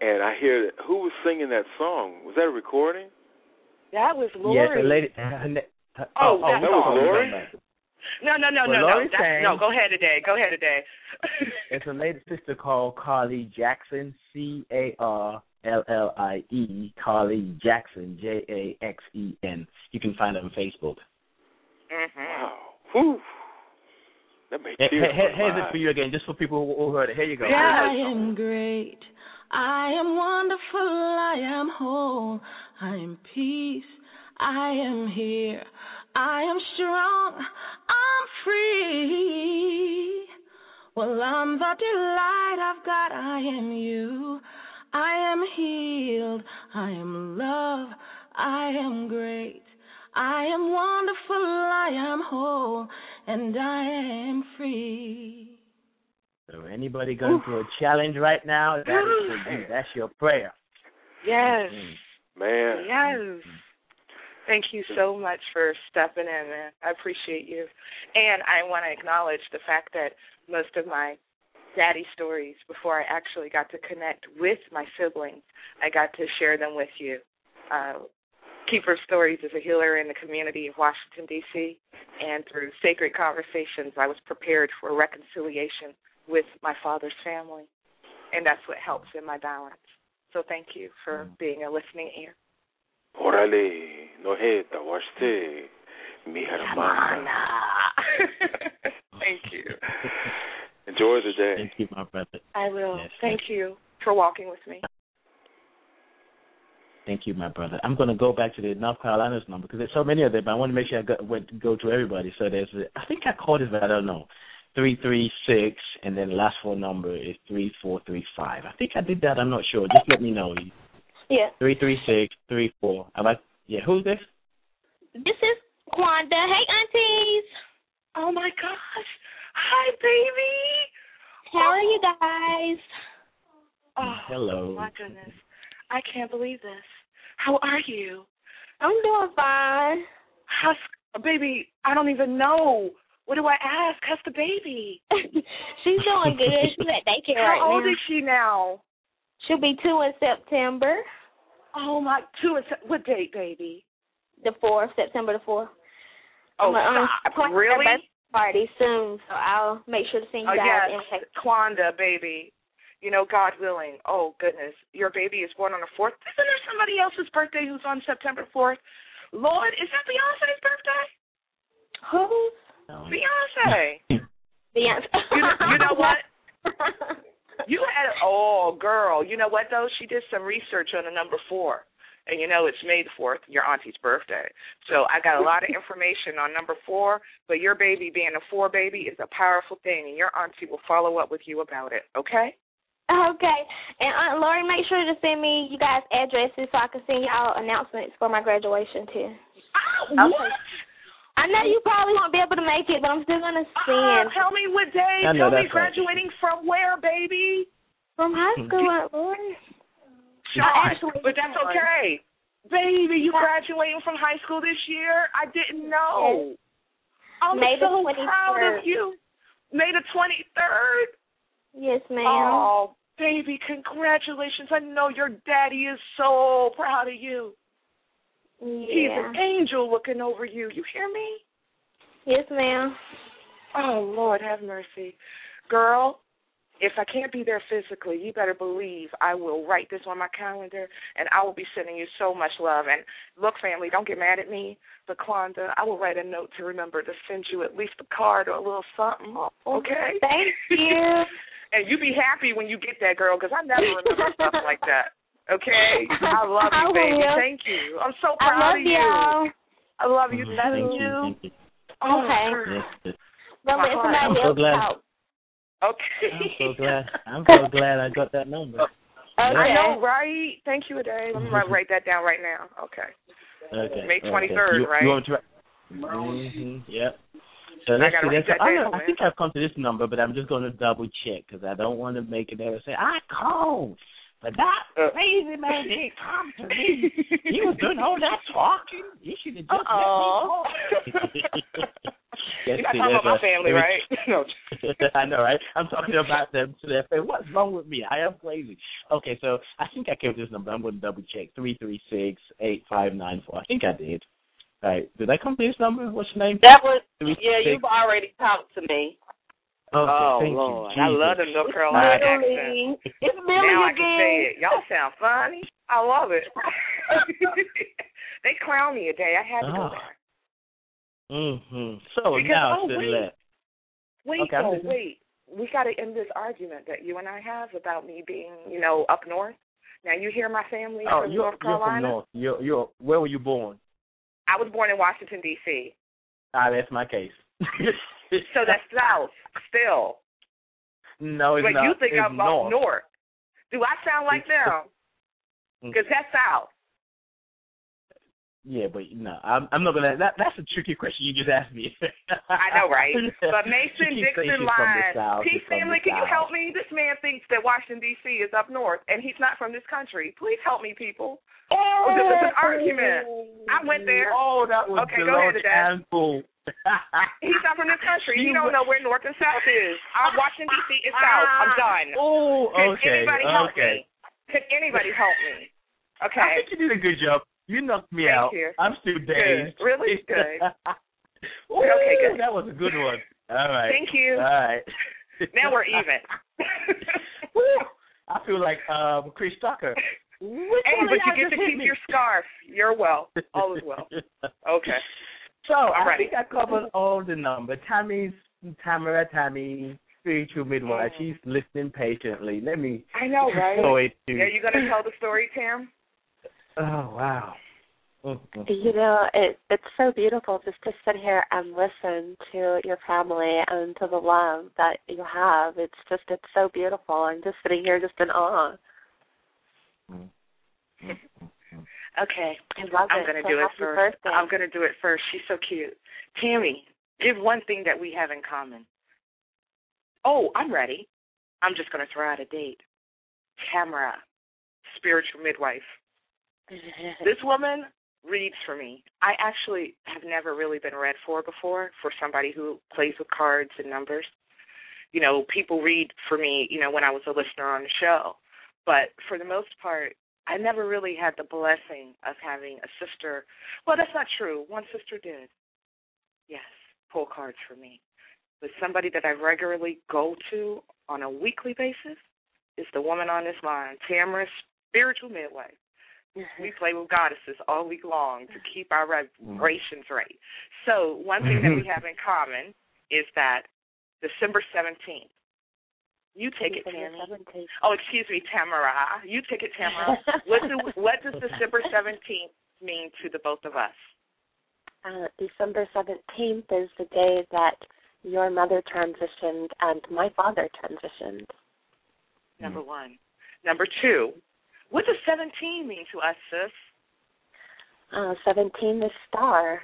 and I hear that, who was singing that song? Was that a recording? That was Lori. Yes, the lady. Her, her, oh, oh, that, that was Lori? No, no, no, well, no, Lori no. sang, no, go ahead today. Go ahead today. It's a lady sister called Carly Jackson, C A R L L I E, Carly Jackson, J A X E N. You can find her on Facebook. Mm-hmm. Wow. Whew. That made Hey, tears hey, in here's my it for you again, just for people who, who heard it. Here you go. I am great. I am wonderful. I am whole. I am peace. I am here. I am strong. I'm free. Well, I'm the delight of God. I am you. I am healed. I am love. I am great. I am wonderful. I am whole. And I am free. So anybody going through a challenge right now, that is for you. That's your prayer. Yes. Man. Yes. Thank you so much for stepping in, man. I appreciate you. And I want to acknowledge the fact that most of my daddy stories, before I actually got to connect with my siblings, I got to share them with you. Uh, Keeper of Stories is a healer in the community of Washington, D C, and through sacred conversations, I was prepared for reconciliation with my father's family, and that's what helps in my balance. So thank you for being a listening ear. Orale, nojeta, washte, mi hermana. Thank you. Enjoy the day. Thank you, my brother. I will. Yes, Thank you for walking with me. Thank you, my brother. I'm going to go back to the North Carolina's number because there's so many of them. But I want to make sure I go, went, go to everybody. So there's, a, I think I called it, but I don't know. three three six, and then the last phone number is three four three five. I think I did that. I'm not sure. Just let me know. Yeah. three three six, three four. I like, yeah, who's this? This is Quanda. Hey, aunties. Oh, my gosh. Hi, baby. How are you guys? Oh, hello. My goodness. I can't believe this. How are you? I'm doing fine. How's, baby, I don't even know. What do I ask? How's the baby? She's doing good. She's at daycare How right now. How old is she now? She'll be two in September. Oh, my, two in what date, baby? The fourth, September the fourth. Oh, I'm stop. Really? A birthday party soon, so I'll make sure to send you oh, guys yes. in. Quanda, baby. You know, God willing. Oh, goodness. Your baby is born on the fourth. Isn't there somebody else's birthday who's on September fourth? Lord, is that Beyonce's birthday? Who? Beyonce. Beyonce. You know, you know what? You had, oh, girl. You know what, though? She did some research on the number four. And, you know, it's May the fourth, your auntie's birthday. So I got a lot of information on number four, but your baby being a four baby is a powerful thing, and your auntie will follow up with you about it, okay? Okay. And Aunt Lori, make sure to send me you guys' addresses so I can send y'all announcements for my graduation, too. Oh, what? I know you probably won't be able to make it, but I'm still going to Uh, send. tell me what day. I know, tell me that's right. graduating from where, baby? From high school, Aunt Lori. Shot, but that's okay. Baby, you graduating from high school this year? I didn't know. Yes. I'm May so the twenty-third. proud of you. May the twenty-third? Yes, ma'am. Oh, baby, congratulations. I know your daddy is so proud of you. Yeah. He's an angel looking over you. You hear me? Yes, ma'am. Oh, Lord, have mercy. Girl, if I can't be there physically, you better believe I will write this on my calendar, and I will be sending you so much love. And look, family, don't get mad at me, but Quanda, I will write a note to remember to send you at least a card or a little something, okay? Thank you. And you be happy when you get that, girl, because I never remember stuff like that, okay? I love you, I baby. will. Thank you. I'm so proud I love of you. y'all. I love you, Mm, thank thank you. you. Thank you. Oh, Okay. Yes, yes. Don't let somebody I'm so else glad. talk. Okay. I'm so glad. I'm so glad I got that number. Okay. I know, right? Thank you, Ade. Let me write that down right now. Okay. Okay. May twenty-third, okay. you, right? You want to try? Mm-hmm. Yep. So I let's gotta see. write That's, that I, down, know, I man. think I've come to this number, but I'm just going to double check because I don't want to make it there and say I called, but that Uh. crazy man didn't come to me. He was doing all that talking. You should have just Uh-oh. let me talk. Yes, You're not see, talking about my a, family, me, right? No. I know, right? I'm talking about them to their family. What's wrong with me? I am crazy. Okay, so I think I gave this number. I'm going to double check. three three six, eight five nine four. I think I did. All right. Did I come to this number? What's your name? That was, Three, yeah, six. you've already talked to me. Okay, oh, thank Lord. you. I love the North Carolina accent. It's Millie now again. I can say it. Y'all sound funny. I love it. They clown me a day. I had to go Oh. there. Mm-hmm. So Because, now oh, to wait. let. Wait, Okay, I'm oh, listening. wait. We got to end this argument that you and I have about me being, you know, up north. Now, you hear my family Oh, from you're, North you're from Carolina? North. You're, you're, where were you born? I was born in Washington, D C Ah, that's my case. So that's south still. No, it's but not. you think it's I'm up north. north. Do I sound like them? Because that's south. Yeah, but no, I'm, I'm not gonna. That, that's a tricky question you just asked me. I know, right? But Mason She keeps saying Dixon she's from the line. South, Peace she's from family, the can you South. help me? This man thinks that Washington D C is up north, and he's not from this country. Please help me, people. Oh, this is an argument. I went there. Oh, that was okay. the Go ahead, launch Dad. and pull. He's not from this country. She He don't wa- know where north and south is. I'm Washington D C is south. I'm done. Oh, Could okay, anybody help okay. me? Could anybody help me? Okay. I think you did a good job. You knocked me Thank out. you. I'm still dazed. Good. Really good. Ooh, Okay, good. That was a good one. All right. Thank you. All right. Now we're even. Woo. I feel like um, Chris Tucker. Which Hey, one of but you y'all get just to hit keep me? your scarf. You're well. All is well. Okay. So I'm I ready. think I covered all the numbers. Tammy's Tamara, Tammy, spiritual midwife. She's listening patiently. Let me. I know, right? Show it to Are you going to tell the story, Tam? Oh wow. You know, it it's so beautiful just to sit here and listen to your family and to the love that you have. It's just it's so beautiful. I'm just sitting here just in awe. Okay. I love I'm it. going to So do it happy first. birthday. I'm going to do it first. She's so cute. Tammy, give one thing that we have in common. Oh, I'm ready. I'm just going to throw out a date. Tamara, spiritual midwife. This woman reads for me. I actually have never really been read for before, for somebody who plays with cards and numbers. You know, people read for me, you know, when I was a listener on the show. But for the most part, I never really had the blessing of having a sister. Well, that's not true. One sister did. Yes, pull cards for me. But somebody that I regularly go to on a weekly basis is the woman on this line, Tamara, spiritual midwife. We play with goddesses all week long to keep our vibrations right. So one thing that we have in common is that December seventeenth, you take it, Tammy. Oh, excuse me, Tamara. You take it, Tamara. what, do, what does December seventeenth mean to the both of us? Uh, December seventeenth is the day that your mother transitioned and my father transitioned. Number one. Number two, what does seventeen mean to us, sis? Uh, seventeen is star.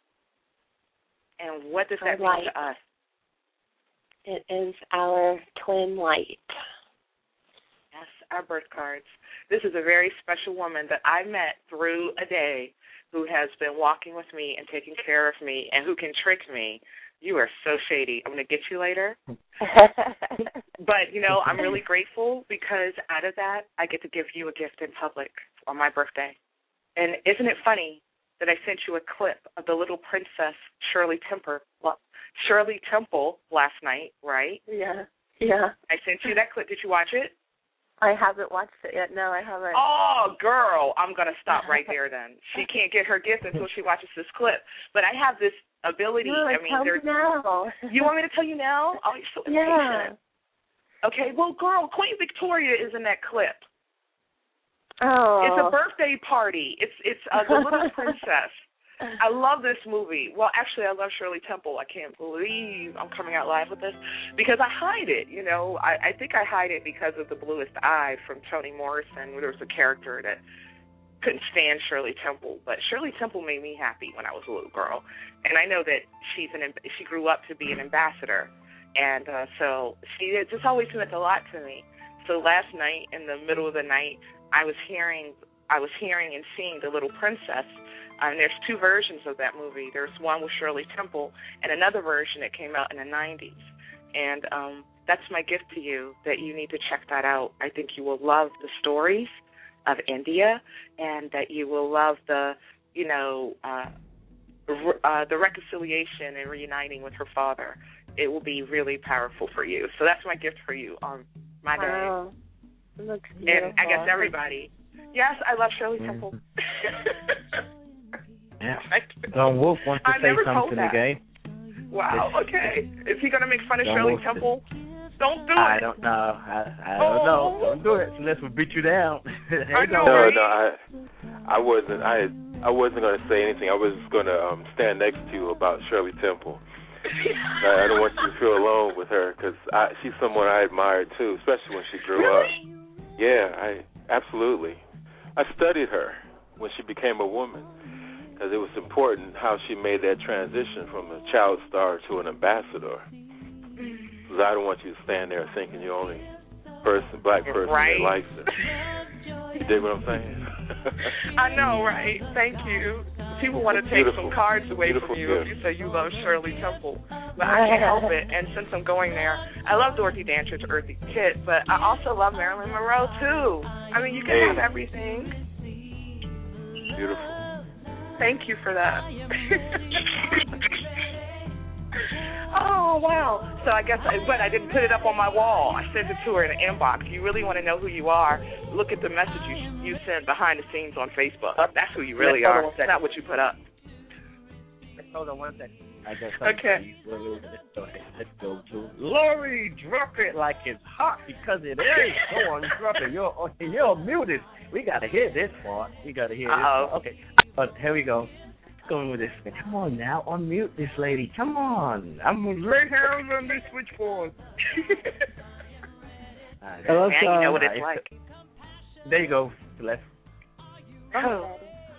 And what does Our that mean light. to us? It is our twin light. Yes, our birth cards. This is a very special woman that I met through a day who has been walking with me and taking care of me and who can trick me. You are so shady. I'm going to get you later. But, you know, I'm really grateful because out of that, I get to give you a gift in public on my birthday. And isn't it funny that I sent you a clip of the little princess Shirley Temple, Shirley Temple last night, right? Yeah, yeah. I sent you that clip. Did you watch it? I haven't watched it yet. No, I haven't. Oh, girl, I'm going to stop right there then. She can't get her gift until she watches this clip. But I have this ability. No, I mean, tell me there's, now. You want me to tell you now? Oh, you're so impatient. Yeah. Okay, well, girl, Queen Victoria is in that clip. Oh. It's a birthday party. It's it's uh, the Little Princess. I love this movie. Well, actually, I love Shirley Temple. I can't believe I'm coming out live with this because I hide it. You know, I, I think I hide it because of The Bluest Eye from Toni Morrison. There was a character that couldn't stand Shirley Temple, but Shirley Temple made me happy when I was a little girl, and I know that she's an she grew up to be an ambassador, and uh, so she it just always meant a lot to me. So last night, in the middle of the night, I was hearing I was hearing and seeing The Little Princess Um, there's two versions of that movie. There's one with Shirley Temple and another version that came out in the nineties. And um, that's my gift to you, that you need to check that out. I think you will love the stories of India, and that you will love the, you know, uh, re- uh, the reconciliation and reuniting with her father. It will be really powerful for you. So that's my gift for you on my day. Wow. It looks And beautiful. I guess everybody. Yes, I love Shirley Temple. Yeah. Don Wolf wants to I say never told something that. again. Wow, okay. Is he going to make fun of Don Shirley Wolf. Temple? Don't do I it. don't know. I, I don't know. Don't do it unless we beat you down. Hey, I know, No, right? no, I, I wasn't. I, I wasn't going to say anything. I was going to um, stand next to you about Shirley Temple. I, I don't want you to feel alone with her, because she's someone I admired too, especially when she grew Really? up. Yeah, I absolutely. I studied her when she became a woman, because it was important how she made that transition from a child star to an ambassador. Because I don't want you to stand there thinking you're the only person, black person Right. that likes it. You dig what I'm saying? I know, right? Thank you. People want to take Beautiful. some cards away Beautiful from you if gift. you say you love Shirley Temple. But I can't help it. And since I'm going there, I love Dorothy Dandridge, Earthy Kitt, but I also love Marilyn Monroe, too. I mean, you can Hey. have everything. Beautiful. Thank you for that. Oh, wow. So I guess, but I didn't put it up on my wall. I sent it to her in the inbox. You really want to know who you are, look at the message you, you send behind the scenes on Facebook. That's who you really Hold on are. one It's second. not what you put up. Hold on one second. I got Okay. something. Let's go ahead. Let's go to Lori. Drop it like it's hot, because it is. Go on, drop it. You're you're muted. We gotta hear this part. We gotta hear this Uh-oh. part. Okay. But here we go. Going with this. Come on now, unmute this lady. Come on. I'm gonna lay hands on this switchboard. Right, Hello, Man, Sean. you know what it's Nice. like. There you go, Celeste. Oh.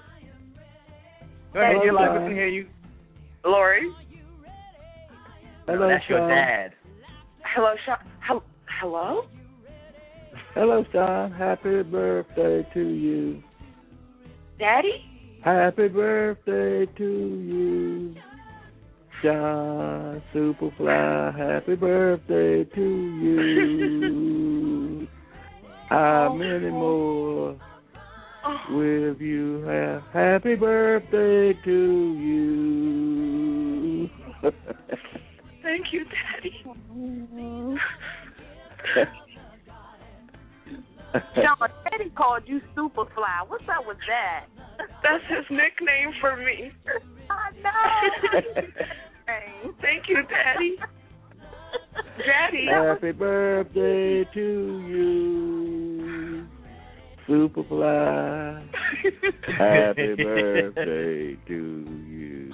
Go ahead, Hello, you're live. We Sean. can hear you. Lori? No, Hello, that's your Sean. dad. Hello, Sean. Hel- Hello? Hello, Sean. Happy birthday to you. Daddy? Happy birthday to you, John Superfly. Happy birthday to you. How many more will you have? Happy birthday to you. Thank you, Daddy. John, Daddy called you Superfly. What's up with that? That's his nickname for me. I know. Thank you, Daddy. Daddy. Happy birthday to you, Superfly. Happy birthday to you.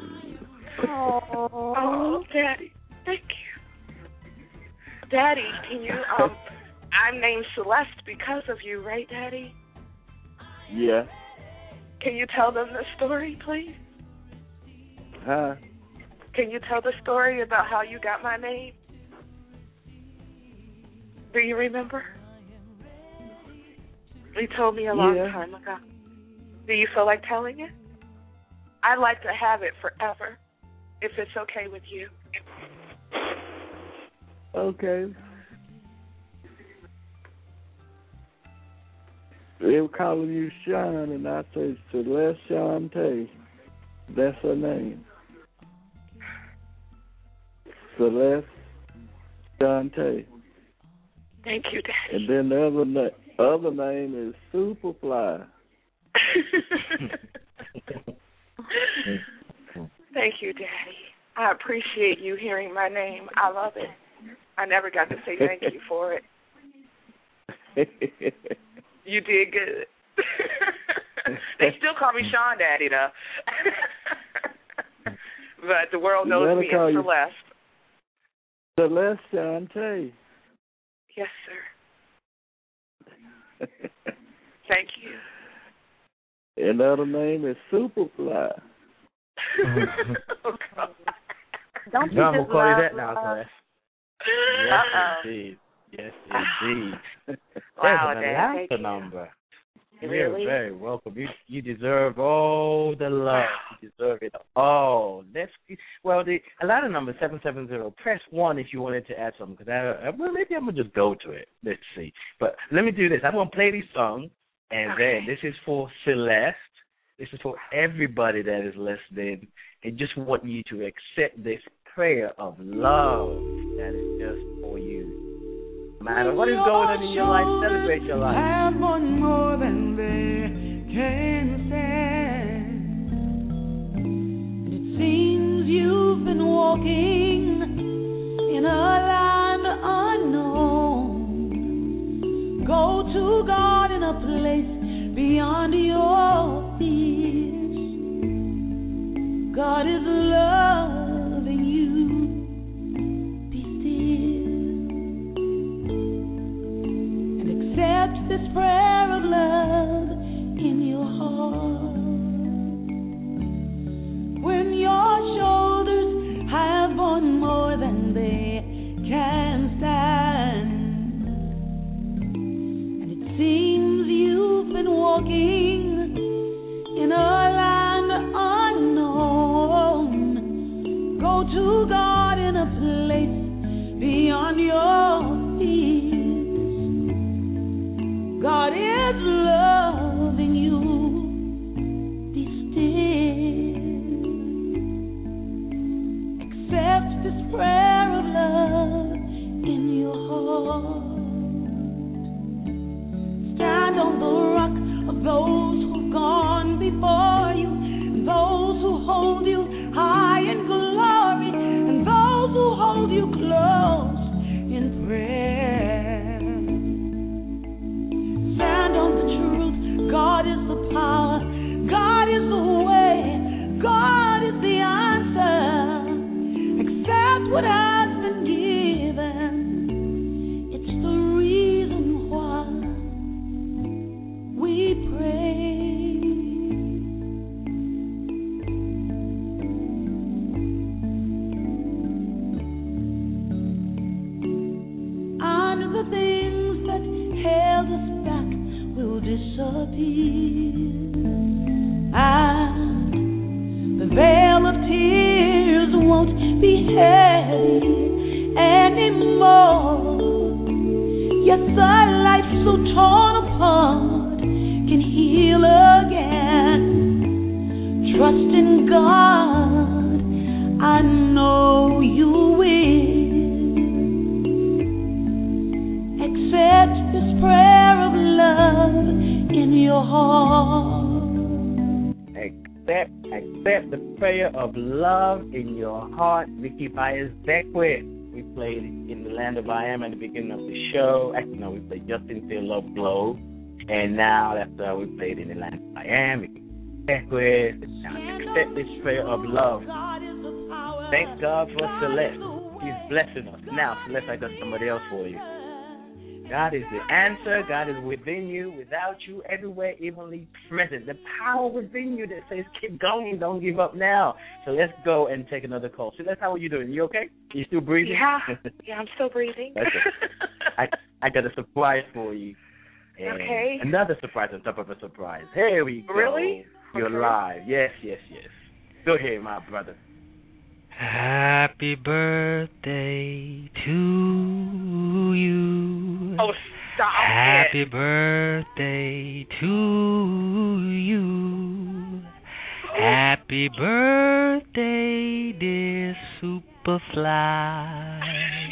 Oh, Daddy. Thank you. Daddy, can you, um, I'm named Celeste because of you, right, Daddy? Yeah. Can you tell them the story, please? Huh? Can you tell the story about how you got my name? Do you remember? You told me a long Yeah. time ago. Do you feel like telling it? I'd like to have it forever, if it's okay with you. Okay. They were calling you Sean, and I said Celeste Shante. That's her name. Celeste Shante. Thank you, Daddy. And then the other na- other name is Superfly. Thank you, Daddy. I appreciate you hearing my name. I love it. I never got to say thank you for it. You did good. They still call me Sean Daddy, though. But the world You knows better me call as you- Celeste. Celeste Shante. Yes, sir. Thank you. And the other name is Superfly. Oh, God. Don't you No, I'm just gonna call you love that now, love? Celeste. Yes, Uh-oh. indeed. Yes, indeed. Wow, There's an Dad, Alaska thank you. number. You're really? very welcome. You you deserve all the love. You deserve it all. Let's well, the a lot of numbers seven seven zero. Press one if you wanted to add something. Because I, I well maybe I'm gonna just go to it. Let's see. But let me do this. I'm gonna play these songs, and Okay. then this is for Celeste. This is for everybody that is listening, and just want you to accept this prayer of love that is just for you. No matter what is going on in your life, celebrate your life. Have one more than they can stand. And it seems you've been walking in a land unknown. Go to God in a place beyond your fears. God is loving you. Be still and accept this prayer of love in your heart. When your shoulders have borne more than they can stand, and it seems you've been walking in a land unknown, go to God in a place beyond your fears. God is loving you. Be still. Accept this prayer of love in your heart. Stand on the rock of those who've gone before you, and those who hold you high in glory, and those who hold you close in prayer. Stand on the truth. God is the power. God is the way. God is the answer. Accept what has been given. It's the reason why we pray. And the things that held us back will disappear, and the veil of tears won't be heavy anymore. Yes, a life so torn apart can heal again. Trust in God, I know you will. Accept this prayer of love in your heart. Accept, accept the prayer of love in your heart. Vicky Byers Beckwith. We played in the land of I Am at the beginning of the show. Actually, no, we played Justin Till Love Glow. And now after we played in the land of I Am, Vicky Beckwith. Now accept this prayer of love. Thank God for Celeste. He's blessing us. Now, Celeste, I got somebody else for you. God is the answer. God is within you, without you, everywhere, evenly present. The power within you that says, keep going, don't give up now. So let's go and take another call. So that's how are you doing? You okay? You still breathing? Yeah, yeah, I'm still breathing. Okay. I I got a surprise for you. And okay. Another surprise on top of a surprise. Here we go. Really? You're okay. live. Yes, yes, yes. Go ahead, my brother. Happy birthday to you. Oh, stop Happy it. birthday to you. Happy birthday, dear Superfly.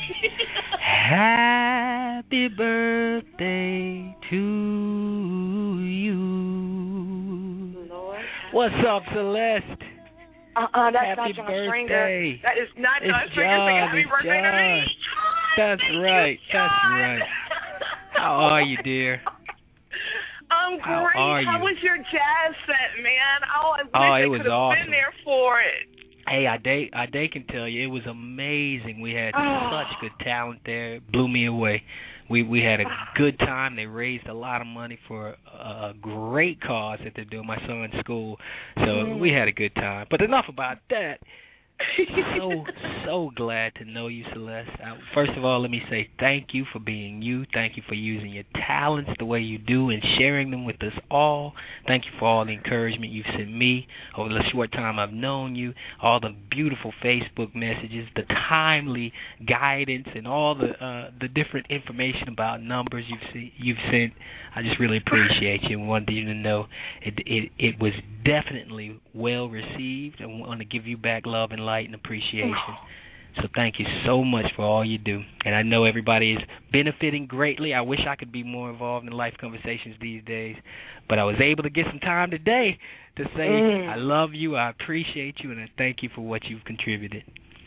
Happy birthday to you. Lord. What's up, Celeste? Uh-uh, that's Happy not John birthday. Stringer. That is not It's John Stringer saying John, happy it's birthday to me. John. That's right. You, That's right. How are you, dear? I'm How great. are you? How was your jazz set, man? Oh, I wish Oh, I it was could have awesome. been there for it. Hey, I date I date can tell you it was amazing. We had Oh. such good talent there. It blew me away. We we had a good time. They raised a lot of money for a great cause that they're doing, my son's school. So Mm. we had a good time. But enough about that. so, so glad to know you, Celeste. Uh, first of all, let me say thank you for being you. Thank you for using your talents the way you do and sharing them with us all. Thank you for all the encouragement you've sent me over the short time I've known you, all the beautiful Facebook messages, the timely guidance, and all the uh, the different information about numbers you've see, you've sent. I just really appreciate you and wanted you to know it it, it was definitely well received, and want to give you back love and light and appreciation. So thank you so much for all you do. And I know everybody is benefiting greatly. I wish I could be more involved in life conversations these days, but I was able to get some time today to say mm. I love you, I appreciate you, and I thank you for what you've contributed.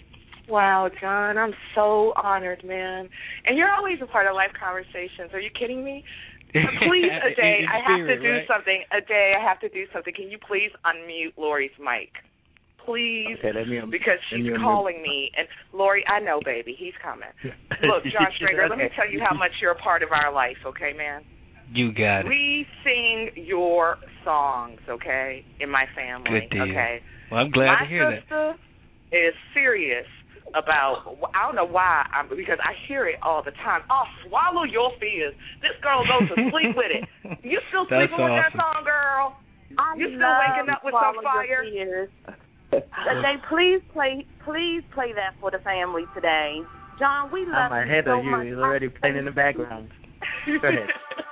Wow, John, I'm so honored, man. And you're always a part of Life Conversations. Are you kidding me? Please, a day, I have spirit, to do right? something. A day, I have to do something. Can you please unmute Lori's mic? Please, okay, let me, because she's me calling me. And, Lori, I know, baby, he's coming. Look, John Stringer, okay. Let me tell you how much you're a part of our life, okay, man? You got it. We sing your songs, okay, in my family, Good deal. Okay? Well, I'm glad my to hear that. My sister is serious about, I don't know why, I'm, because I hear it all the time. Oh, swallow your fears. This girl goes to sleep with it. You still sleeping awesome. with that song, girl? I You still waking up with some fire? They please play, please play that for the family today. John, we love I'm you ahead so of you. much. He's already playing in the background. Go ahead.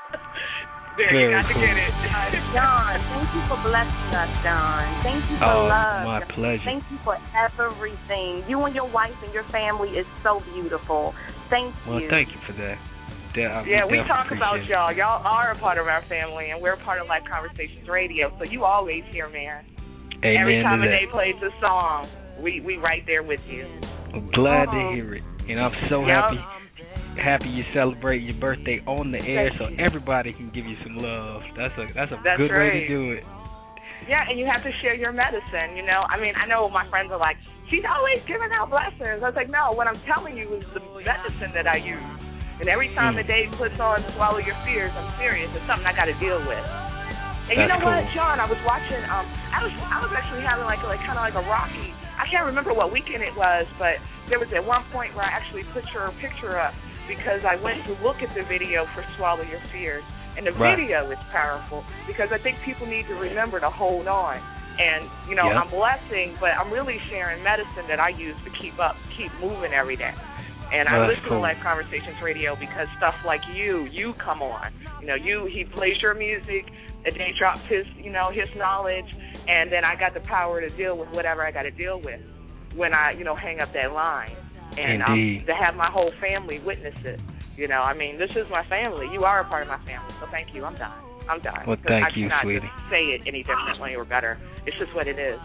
There, Very you got cool. to get it. John, thank you for blessing us, John. Thank you for oh, love. my pleasure. Thank you for everything. You and your wife and your family is so beautiful. Thank you. Well, thank you for that. Yeah, yeah we talk about y'all. Y'all are a part of our family, and we're a part of Life Conversations Radio, so you always hear, man. Amen Every time to a that. day plays a song, we we right there with you. I'm glad oh. to hear it. And I'm so yep. happy happy you celebrate your birthday on the air Thank so you. everybody can give you some love. That's a that's a That's good right. way to do it. Yeah, and you have to share your medicine, you know. I mean, I know my friends are like, she's always giving out blessings. I was like, no, what I'm telling you is the medicine that I use. And every time mm. the day puts on Swallow Your Fears, I'm serious. It's something I got to deal with. And That's you know cool. what, John? I was watching. Um, I was I was actually having like a, like kind of like a rocky. I can't remember what weekend it was, but there was at one point where I actually put your picture up because I went to look at the video for Swallow Your Fears, and the right. video is powerful because I think people need to remember to hold on. And you know, yep. I'm blessing, but I'm really sharing medicine that I use to keep up, keep moving every day. And well, I listen cool. to Life Conversations Radio because stuff like you, you come on. You know, you he plays your music, and then he drops his, you know, his knowledge, and then I got the power to deal with whatever I got to deal with when I, you know, hang up that line. And um, to have my whole family witness it. You know, I mean, this is my family. You are a part of my family, so thank you. I'm done. I'm done. Well, thank I you, cannot sweetie. just say it any differently or better. It's just what it is.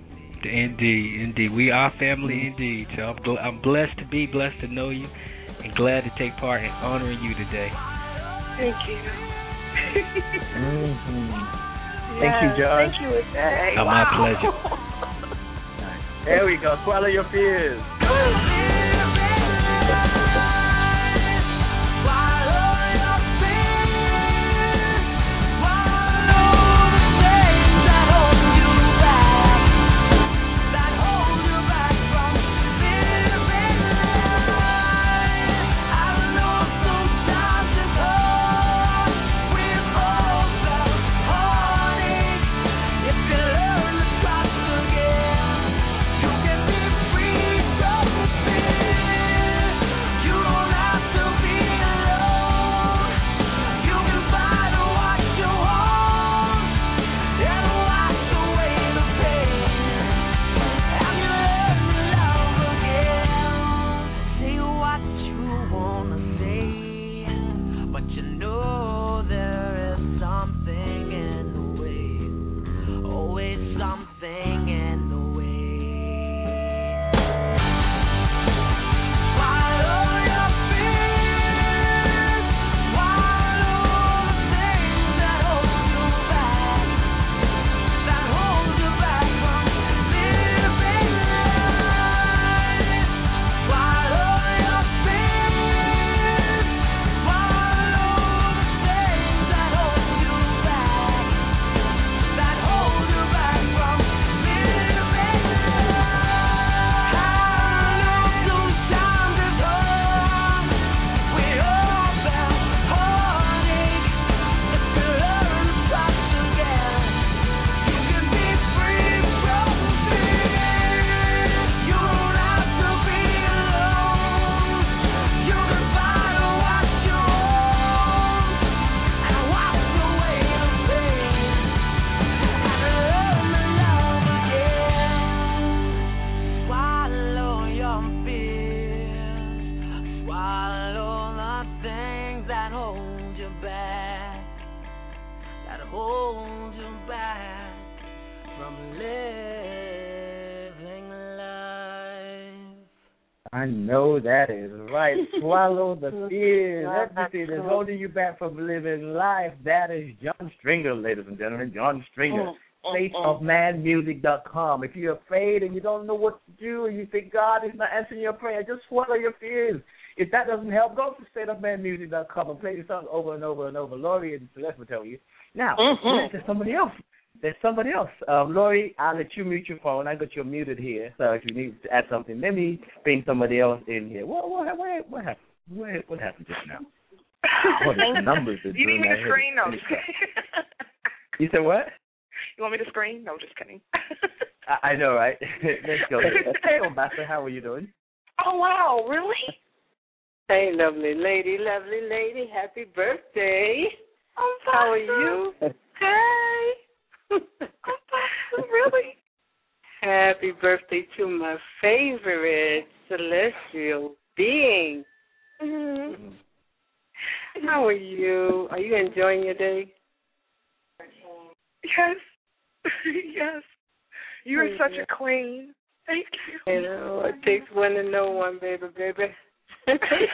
Indeed, indeed. We are family indeed. So I'm, gl- I'm blessed to be, blessed to know you, and glad to take part in honoring you today. Thank you. mm-hmm. yes, Thank you, George. Thank you, Jay. Oh, wow. my pleasure. There we go. Swallow your fears. You from living life. I know that is right. Swallow the fear. Let me see. That's holding you back from living life. That is John Stringer, ladies and gentlemen. John Stringer. State of Man Music dot com. If you're afraid and you don't know what to do and you think God is not answering your prayer, just swallow your fears. If that doesn't help, go to State of Man Music dot com and play the song over and over and over. Lori and Celeste will tell you. Now, mm-hmm. there's somebody else. There's somebody else. Um, Lori, I'll let you mute your phone. I got you muted here. So if you need to add something, let me bring somebody else in here. What, what, what, what happened? What, what happened just now? Oh, the numbers are you need me to screen? No, just You said what? You want me to screen? No, just kidding. I, I know, right? Let's go. Hey, Ombasa, how are you doing? Oh, wow, really? Hey, lovely lady, lovely lady, happy birthday. Ombasa. How are you? Hey. Ombasa, really? Happy birthday to my favorite celestial being. Mm-hmm. How are you? Are you enjoying your day? Yes. Yes. You are such a queen. Thank you. You know, it takes one to know one, baby, baby. I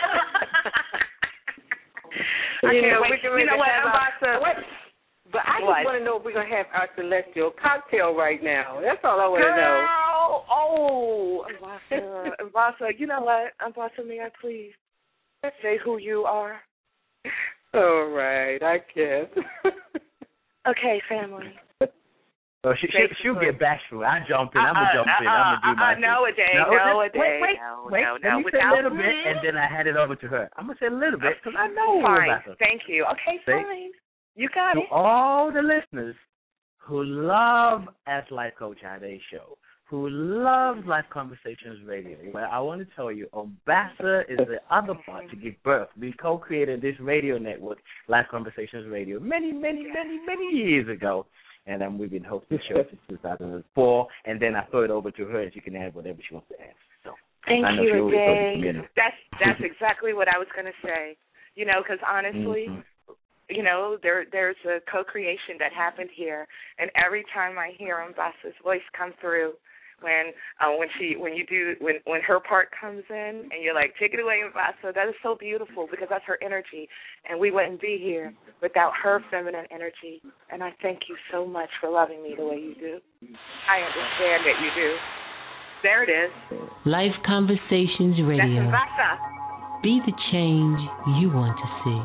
you can't know, wait. You know what, Ambassador? But I just what? want to know if we're going to have our celestial cocktail right now. That's all I want to know. Girl, oh, Ambassador, Ambassador, you know what? Ambassador, may I please say who you are? All right, I guess. Okay, family. Well, she, she, she'll get bashful. I jump in. I'm going to jump in. I'm going to do my uh, thing. No, a day. No, no, a wait, day. Wait, no, wait. no, Let no. me Without say a little bit, and then I hand it over to her. I'm going to say a little bit because I know fine. Rebecca. Thank you. Okay, See? fine. You got to it. To all the listeners who love Ask Life Coach Ade Show, who loves Life Conversations Radio, well, I want to tell you, Ambassador is the other part to give birth. We co-created this radio network, Life Conversations Radio, many, many, many, many years ago. And um, we've been hosting the show since two thousand four, and then I throw it over to her, and she can add whatever she wants to add. So, Thank I know you, Ade. That's that's exactly what I was going to say. You know, because honestly, mm-hmm. you know, there there's a co-creation that happened here, and every time I hear Ambassador's voice come through, when uh, when she when you do when when her part comes in, and you're like, take it away, Ambassador. That is so beautiful because that's her energy, and we wouldn't be here without her feminine energy. And I thank you so much for loving me the way you do. I understand that you do. There it is. Life Conversations Radio. That's Ambassador. Be the change you want to see.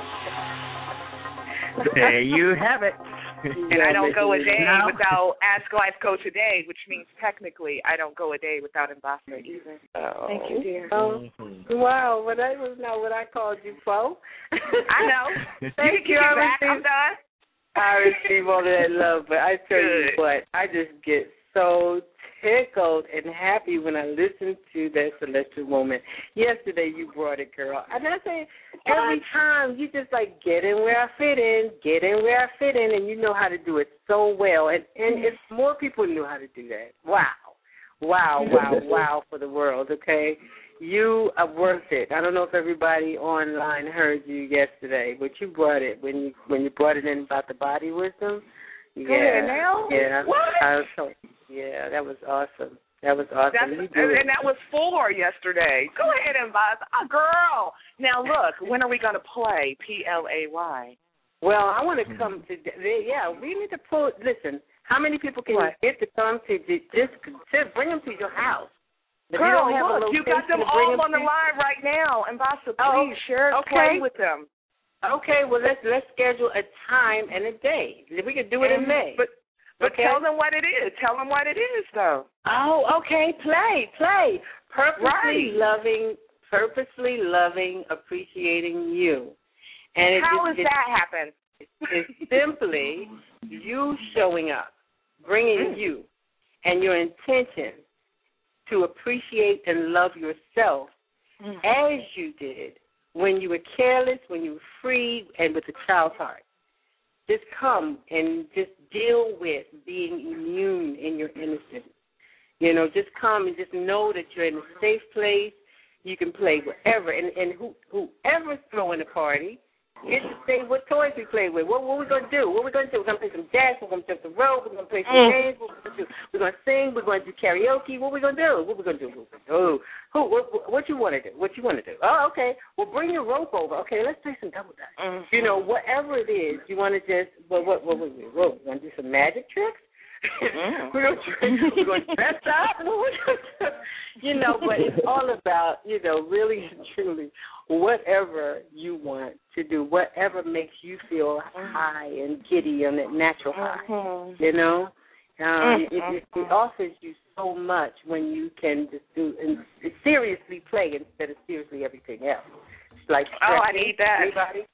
There you have it. And I don't go a day without Ask Life Coach a Day, which means technically I don't go a day without Ambassador either. Oh. Thank you, dear. Oh. Wow, well, that was not what I called you for. I know. Thank you. you. I Back. receive, I'm done. I receive all of that love, but I tell Good. you what, I just get so tickled and happy when I listen to that celestial woman. Yesterday you brought it, girl. And I say every time you just like get in where I fit in, get in where I fit in, and you know how to do it so well. And and if more people knew how to do that, wow, wow, wow, wow for the world. Okay, you are worth it. I don't know if everybody online heard you yesterday, but you brought it when you when you brought it in about the body wisdom. Yeah, Go ahead now. Yeah, what? I was so, yeah, that was awesome. That was awesome. That's, and that was four yesterday. Go ahead and buy a girl. Now look, when are we going to play P L A Y? Well, I want to come to. Yeah, we need to pull. Listen, how many people can what? you get to come to just to bring them to your house? If Girl, you don't have look, a you got them all on the line right now, and Ambassador, oh, please share and okay. play with them. Okay, well let's let's schedule a time and a day. We could do it and, in May. But but okay? tell them what it is. Tell them what it is, though. Oh, okay. Play, play. Purposely right. loving, purposely loving, appreciating you. And how it, does it, that happen? It's simply you showing up, bringing mm. you, and your intention to appreciate and love yourself mm. as you did when you were careless, when you were free, and with a child's heart. Just come and just deal with being immune in your innocence. You know, just come and just know that you're in a safe place. You can play wherever. And, and who, whoever's throwing a party, get to say what toys we play with. What what we gonna do? What we gonna do? We're gonna play some jazz. We're gonna jump the rope. We're gonna play some mm. games. What we gonna do? We're gonna sing. We're gonna do karaoke. What we gonna do? What we gonna do? Oh, who? What, what you wanna do? What you wanna do? Oh, okay. Well, bring your rope over. Okay, let's play some double dutch. Mm. You know, whatever it is, you wanna just what what what what we what, we gonna do some magic tricks? Mm. we're gonna we're gonna dress up. You know, but it's all about, you know, really and truly whatever you want to do, whatever makes you feel high and giddy on that natural high, mm-hmm. you know. Um, mm-hmm. it, it, it offers you so much when you can just do and seriously play instead of seriously everything else. It's like oh, I need that. Everybody.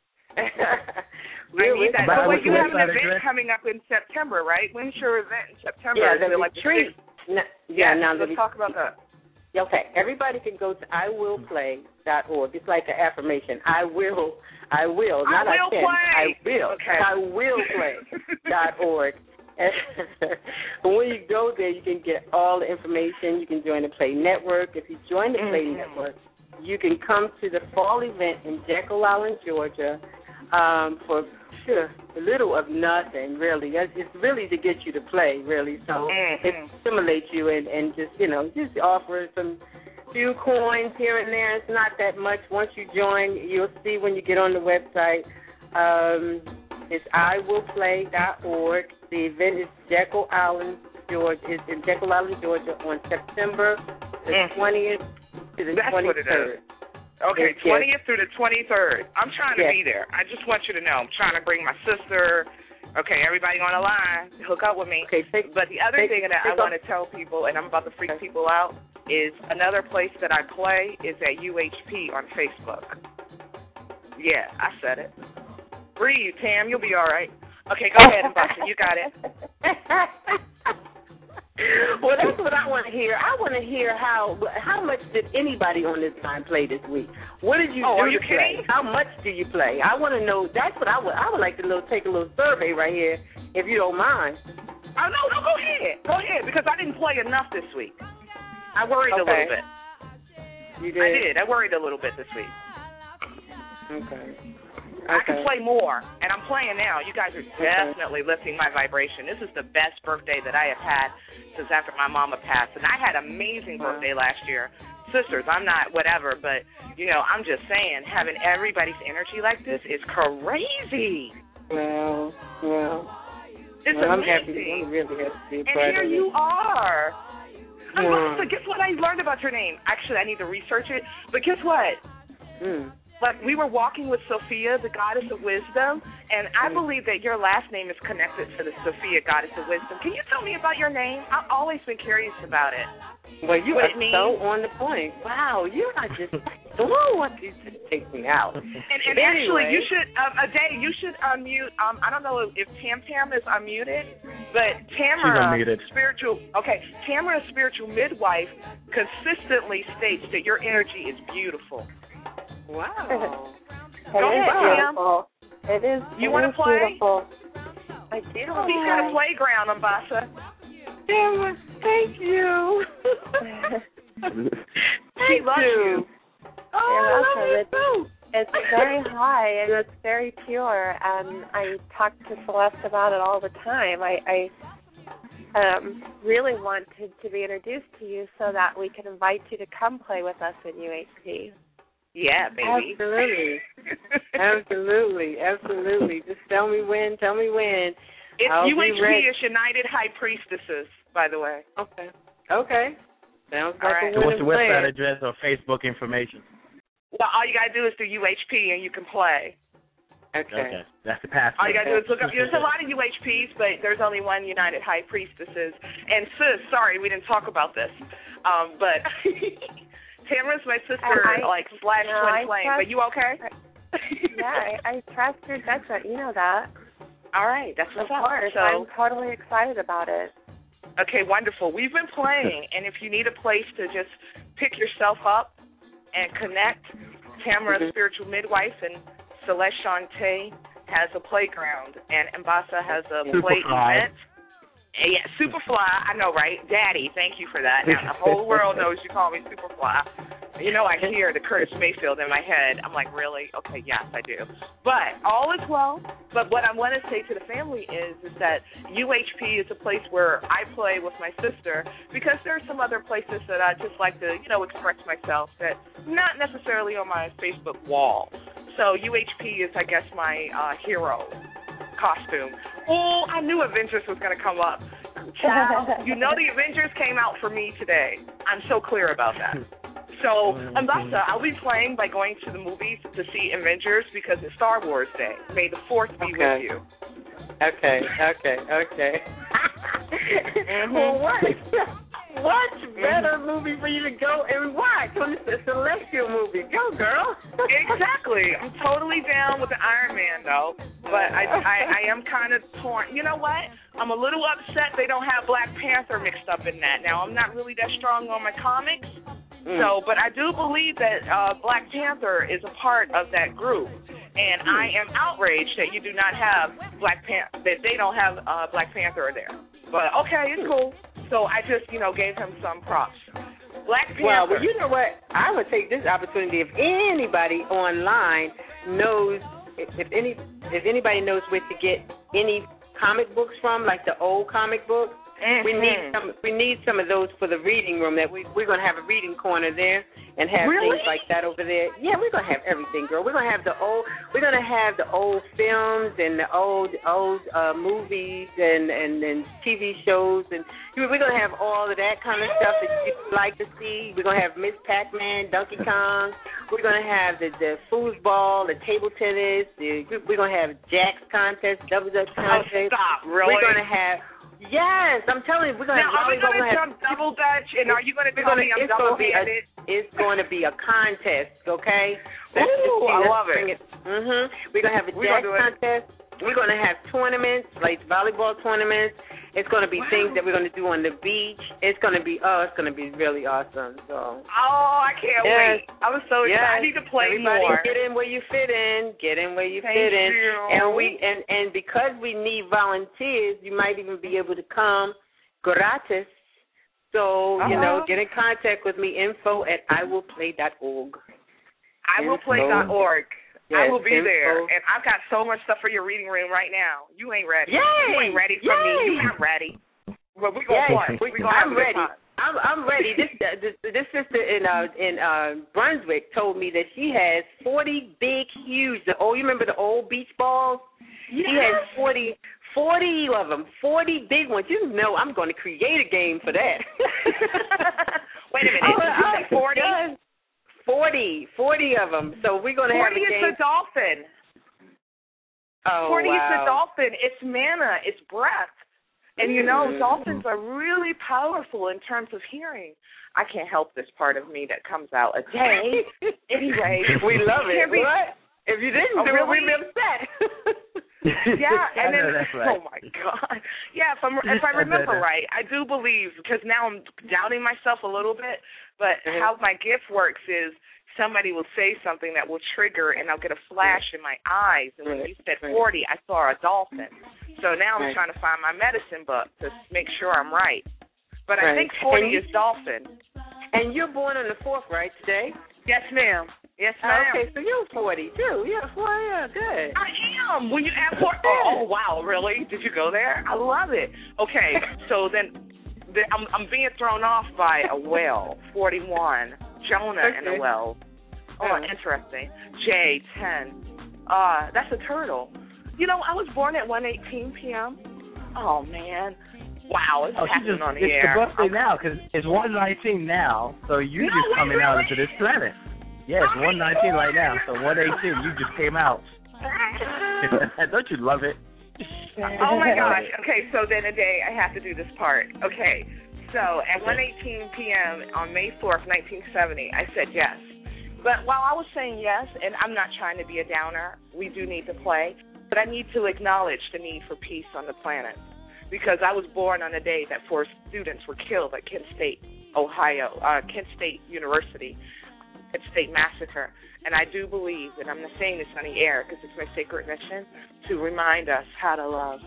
I need that. So, well, you have an event address? coming up in September, right? When's your event in September? Yeah, the like retreat. No, yeah, yeah, now let's talk about that. Okay, everybody can go to I will play dot org. It's like an affirmation. I will, I will, not I will I can. Play. I will. Okay. I will play dot org. And when you go there, you can get all the information. You can join the Play Network. If you join the Play mm-hmm. Network, you can come to the fall event in Jekyll Island, Georgia, um, for sure, a little of nothing, really. It's really to get you to play, really. So mm-hmm. it stimulates you and, and just, you know, just offer some few coins here and there. It's not that much. Once you join, you'll see when you get on the website. Um, it's I will play dot org. The event is Jekyll Island, Georgia. It's in Jekyll Island, Georgia on September the mm-hmm. twentieth to the That's twenty-third. What it is. Okay, twentieth through the twenty-third. I'm trying to yes. be there. I just want you to know. I'm trying to bring my sister. Okay, everybody on the line, hook up with me. Okay, take, but the other take, thing that I want to tell people, and I'm about to freak people out, is another place that I play is at U H P on Facebook. Yeah, I said it. Breathe, Tam. You'll be all right. Okay, go ahead, Mbasa. You got it. Well, that's what I want to hear. I want to hear how how much did anybody on this line play this week? What did you oh, do are you to play? kidding? How much do you play? I want to know. That's what I would. I would like to little, take a little survey right here, if you don't mind. Oh no, no, go ahead, go ahead, because I didn't play enough this week. I worried okay. a little bit. You did. I did. I worried a little bit this week. Okay. I can okay. play more, and I'm playing now. You guys are definitely okay. lifting my vibration. This is the best birthday that I have had since after my mama passed, and I had an amazing wow. birthday last year. Sisters, I'm not whatever, but, you know, I'm just saying, having everybody's energy like this is crazy. Well, well. It's well, amazing. I'm happy. I'm really happy to be and part here of you it. are. Mm. Melissa, guess what I learned about your name? Actually, I need to research it, but guess what? Mm. Like, we were walking with Sophia, the goddess of wisdom, and I believe that your last name is connected to the Sophia, goddess of wisdom. Can you tell me about your name? I've always been curious about it. Well, you what are so on the point. Wow, you are just the one wants you to take me out. And, and anyway. actually, you should, um, a day, you should unmute, um, I don't know if Tam Tam is unmuted, but Tamara, spiritual, okay, Tamara, spiritual midwife, consistently states that your energy is beautiful. Wow. Go ahead, Tam. It is. You want to play? Beautiful. I do. He's got a playground, Mbasa. Tamara, thank you. She loves you. Oh, I love you too. It's very high and it's very pure, and I talk to Celeste about it all the time. I, I um, really wanted to be introduced to you so that we can invite you to come play with us in U H P. Yeah, baby. Absolutely. absolutely. Absolutely. Just tell me when. Tell me when. It's I'll U H P be ready. is United High Priestesses, by the way. Okay. Okay. Sounds like right. a So what's the plan. website address or Facebook information? Well, all you got to do is do U H P and you can play. Okay. Okay. That's the password. All you got to do is look up. There's a lot of U H Ps, but there's only one United High Priestesses. And sis, sorry, we didn't talk about this, um, but Tamara's my sister, I, like slash no, twin I flame. trust, But you okay? Yeah, I, I trust your judgment. You know that. All right, that's what's up. Of course, so, I'm totally excited about it. Okay, wonderful. We've been playing, and if you need a place to just pick yourself up and connect, Tamara, mm-hmm. spiritual midwife, and Celeste Shante has a playground, and Mbasa has a play event. Yeah, Superfly, I know, right? Daddy, thank you for that. Now the whole world knows you call me Superfly. You know, I hear the Curtis Mayfield in my head. I'm like, really? Okay, yes, I do. But all is well. But what I want to say to the family is, is that U H P is a place where I play with my sister because there are some other places that I just like to, you know, express myself that not necessarily on my Facebook wall. So U H P is, I guess, my uh, hero costume. Oh, I knew Avengers was going to come up. Child, you know the Avengers came out for me today. I'm so clear about that. So, Ambassa, I'll be playing by going to the movies to see Avengers because it's Star Wars Day. May the Fourth be okay. with you. Okay, okay, okay. Mm-hmm. Well, what? What better movie for you to go and watch when it's a Celestial movie? Go, girl. Exactly. I'm totally down with the Iron Man, though. But I, I, I am kind of torn. You know what? I'm a little upset they don't have Black Panther mixed up in that. Now, I'm not really that strong on my comics. Mm. So, but I do believe that uh, Black Panther is a part of that group, and mm. I am outraged that you do not have Black Panther, that they don't have uh, Black Panther there. But okay, it's cool. So I just, you know, gave him some props. Black Panther. Well, well, you know what? I would take this opportunity if anybody online knows, if, if any, if anybody knows where to get any comic books from, like the old comic books. Mm-hmm. We need some. We need some of those for the reading room. That we we're gonna have a reading corner there and have really? things like that over there. Yeah, we're gonna have everything, girl. We're gonna have the old. We're gonna have the old films and the old old uh, movies and, and and T V shows, and we're gonna have all of that kind of stuff that you like to see. We're gonna have Miss Pac-Man, Donkey Kong. We're gonna have the the foosball, the table tennis. The, we're gonna have Jack's contest, double dutch contest. Oh, stop! Really? We're gonna have. Yes, I'm telling you, we're going to now, have. Now, are we going to jump double dutch, and are you going to tell gonna, me I'm it's gonna be a, It's going to be a contest, okay? That's Ooh, I love it. it. Mm-hmm. We're going to have a Jack contest. We're going to have tournaments, like volleyball tournaments. It's going to be wow. things that we're going to do on the beach. It's going to be, oh, it's going to be really awesome. So. Oh, I can't yes. wait. I was so excited. Yes. I need to play Everybody more. Get in where you fit in. Get in where you Thank fit in. You. And we and, and because we need volunteers, you might even be able to come gratis. So, uh-huh. you know, get in contact with me, info at I will play dot org. I will play dot org. Yes, I will be info. there, and I've got so much stuff for your reading room right now. You ain't ready. Yay! You ain't ready for Yay! me. You not ready. But we gonna Yay! play. We gonna have I'm a good ready. time. I'm I'm ready. This this, this sister in uh in uh Brunswick told me that she has forty big, huge. Oh, you remember the old beach balls? Yes. She has forty. Forty of them, forty big ones. You know, I'm going to create a game for that. Wait a minute, did you say forty? Forty, forty of them. So we're going to have a game. Forty is the dolphin. Oh, Forty wow. is the dolphin. It's mana. It's breath. And you know, mm-hmm. dolphins are really powerful in terms of hearing. I can't help this part of me that comes out a day. Anyway, we love it. Be, what? If you didn't oh, do really? it, we'd be upset. Yeah, and then that's right. oh my God, yeah. If, I'm, if I remember right, I do believe, because now I'm doubting myself a little bit. But mm-hmm. how my gift works is somebody will say something that will trigger, and I'll get a flash in my eyes. And when you said forty, I saw a dolphin. So now I'm trying to find my medicine book to make sure I'm right. But I right. think forty you, is dolphin. And you're born on the fourth, right, today? Yes, ma'am. Yes, ma'am. Okay, so you're forty too. Yeah, well, yeah, good. I am. When you add forty, oh, oh wow, really? Did you go there? I love it. Okay, so then the, I'm I'm being thrown off by a whale. Forty-one. Jonah okay. and a whale. Oh, uh-huh. interesting. J ten. Uh, that's a turtle. You know, I was born at one eighteen p.m. Oh man. Wow, it's oh, happening just, on the it's air. It's the birthday okay. now, because it's one nineteen now, so you're no, just wait, coming really? out into this planet. Yeah, it's one nineteen right now, so one eighteen, you just came out. Don't you love it? Oh, my gosh. Okay, so then a day I have to do this part. Okay, so at one eighteen p.m. on May fourth, nineteen seventy, I said yes. But while I was saying yes, and I'm not trying to be a downer, we do need to play, but I need to acknowledge the need for peace on the planet. Because I was born on a day that four students were killed at Kent State, Ohio, uh, Kent State University, Kent State Massacre. And I do believe, and I'm not saying this on the air because it's my sacred mission, to remind us how to love.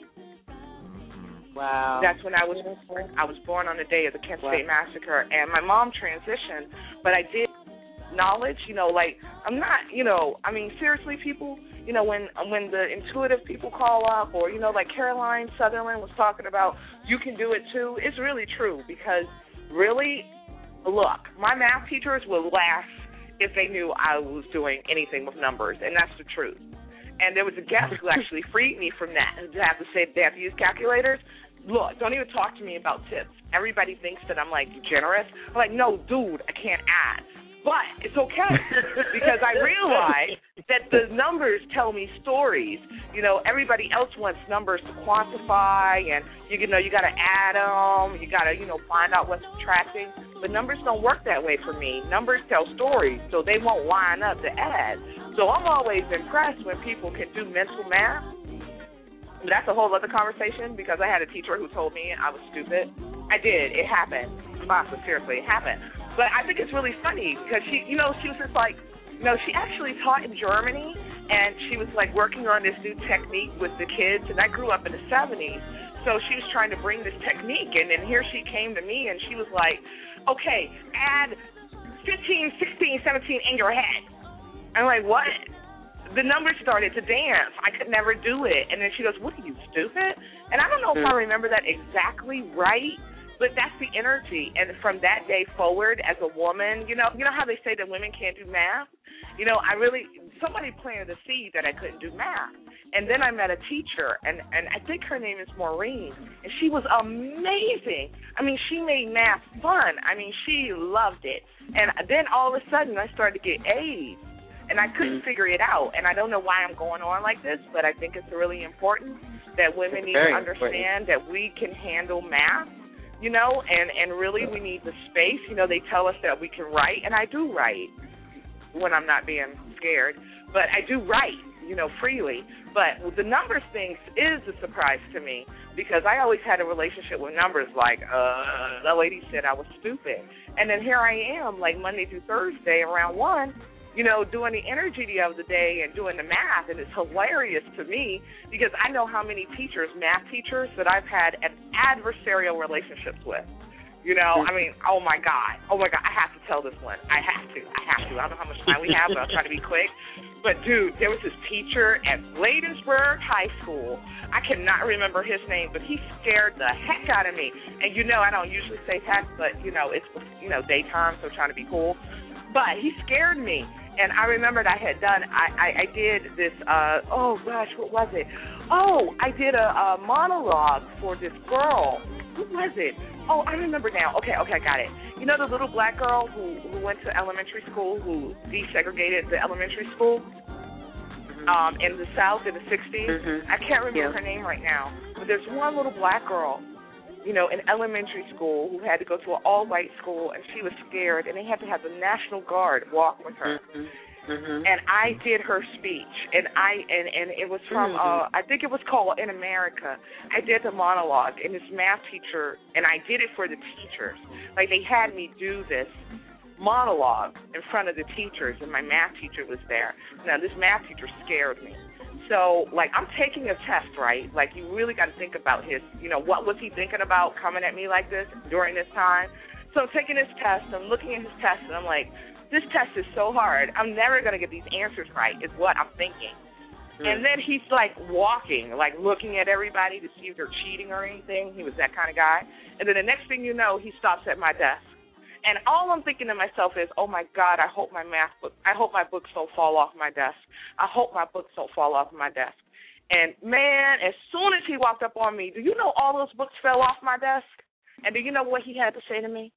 Wow. That's when I was born. I was born on the day of the Kent wow. State Massacre, and my mom transitioned, but I did knowledge. You know, like I'm not, you know, I mean, seriously, people, you know, when when the intuitive people call up, or, you know, like Caroline Sutherland was talking about, you can do it too, it's really true, because really, look, my math teachers would laugh if they knew I was doing anything with numbers, and that's the truth. And there was a guest who actually freed me from that, and to have to say they have to use calculators. Look, don't even talk to me about tips. Everybody thinks that I'm, like, generous. I'm like, no, dude, I can't add. But it's okay, because I realize that the numbers tell me stories. You know, everybody else wants numbers to quantify, and, you, you know, you got to add them. You got to, you know, find out what's subtracting. But numbers don't work that way for me. Numbers tell stories, so they won't line up to add. So I'm always impressed when people can do mental math. That's a whole other conversation, because I had a teacher who told me I was stupid. I did. It happened. But seriously, it happened. But I think it's really funny, because she, you know, she was just like, you know, she actually taught in Germany, and she was like working on this new technique with the kids, and I grew up in the seventies, so she was trying to bring this technique, and then here she came to me, and she was like, okay, add fifteen, sixteen, seventeen in your head. I'm like, what? The numbers started to dance. I could never do it. And then she goes, what are you, stupid? And I don't know if I remember that exactly right, but that's the energy. And from that day forward, as a woman, you know, you know how they say that women can't do math? You know, I really, somebody planted the seed that I couldn't do math. And then I met a teacher, and, and I think her name is Maureen, and she was amazing. I mean, she made math fun. I mean, she loved it. And then all of a sudden, I started to get A's. And I couldn't figure it out. And I don't know why I'm going on like this, but I think it's really important that women need to understand that we can handle math, you know, and, and really we need the space. You know, they tell us that we can write, and I do write when I'm not being scared. But I do write, you know, freely. But the numbers thing is a surprise to me, because I always had a relationship with numbers like, uh, the lady said I was stupid. And then here I am, like Monday through Thursday around one, you know, doing the energy the other day and doing the math, and it's hilarious to me, because I know how many teachers, math teachers, that I've had an adversarial relationships with. You know, I mean, oh, my God. Oh, my God, I have to tell this one. I have to. I have to. I don't know how much time we have, but I'll try to be quick. But, dude, there was this teacher at Bladensburg High School. I cannot remember his name, but he scared the heck out of me. And, you know, I don't usually say heck, but, you know, it's, you know, daytime, so I'm trying to be cool. But he scared me. And I remembered I had done, I, I, I did this, uh, oh, gosh, what was it? Oh, I did a, a monologue for this girl. Who was it? Oh, I remember now. Okay, okay, I got it. You know the little black girl who, who went to elementary school, who desegregated the elementary school um, in the South in the sixties? Mm-hmm. I can't remember yeah. her name right now. But there's one little black girl, you know, in elementary school who had to go to an all-white school, and she was scared, and they had to have the National Guard walk with her. Mm-hmm. Mm-hmm. And I did her speech, and I and, and it was from, mm-hmm. uh, I think it was called In America. I did the monologue, and this math teacher, and I did it for the teachers. Like, they had me do this monologue in front of the teachers, and my math teacher was there. Now, this math teacher scared me. So, like, I'm taking a test, right? Like, you really got to think about his, you know, what was he thinking about coming at me like this during this time? So I'm taking this test, I'm looking at his test, and I'm like, this test is so hard. I'm never going to get these answers right, is what I'm thinking. Mm. And then he's, like, walking, like, looking at everybody to see if they're cheating or anything. He was that kind of guy. And then the next thing you know, he stops at my desk. And all I'm thinking to myself is, oh, my God, I hope my math book, I hope my books don't fall off my desk. I hope my books don't fall off my desk. And, man, as soon as he walked up on me, do you know all those books fell off my desk? And do you know what he had to say to me?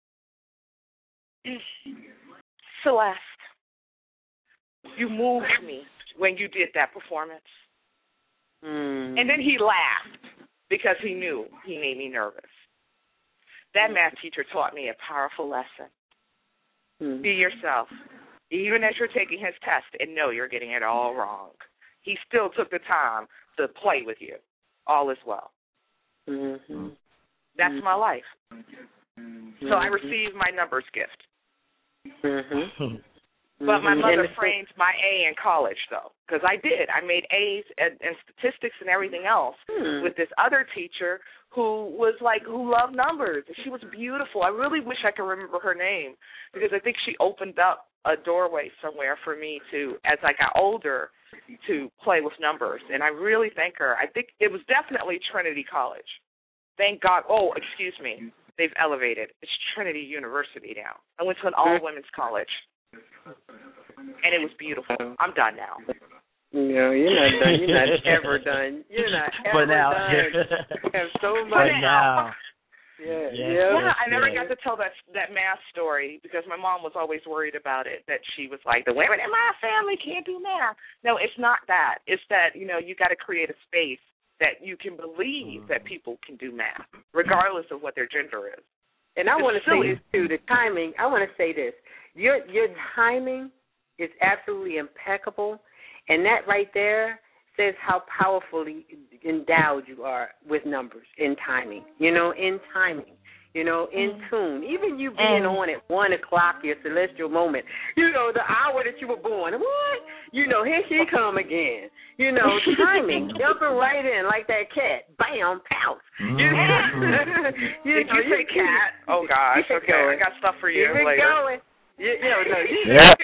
Celeste, you moved me when you did that performance. Mm. And then he laughed because he knew he made me nervous. That math teacher taught me a powerful lesson. Mm. Be yourself, even as you're taking his test, and know you're getting it all wrong. He still took the time to play with you. All is well. Mm-hmm. That's mm-hmm. my life. Mm-hmm. So I received my numbers gift. Mm-hmm. But my mother mm-hmm. framed my A in college, though, because I did. I made A's and, and statistics and everything else hmm. with this other teacher who was like, who loved numbers. She was beautiful. I really wish I could remember her name, because I think she opened up a doorway somewhere for me to, as I got older, to play with numbers. And I really thank her. I think it was definitely Trinity College. Thank God. Oh, excuse me. They've elevated. It's Trinity University now. I went to an all-women's college, and it was beautiful. I'm done now. No, you're not done. You're not ever done. You're not ever now. done. You have so much. But now. Yeah, yes, yeah. Yeah, I never yes. got to tell that that math story because my mom was always worried about it, that she was like, the women in my family can't do math. No, it's not that. It's that, you know, you got to create a space that you can believe mm-hmm. that people can do math, regardless of what their gender is. And I it's want to silly. say this, too, the timing. I want to say this. Your your timing is absolutely impeccable, and that right there says how powerfully endowed you are with numbers in timing, you know, in timing, you know, in mm. tune. Even you being mm. on at one o'clock, your celestial moment, you know, the hour that you were born. What? You know, here she come again. You know, timing, jumping right in like that cat. Bam, pounce. Mm. You know, you Did know, you say cat? Oh, gosh. Okay, going. I got stuff for you Keep later. Going. You, you know, no, you yeah.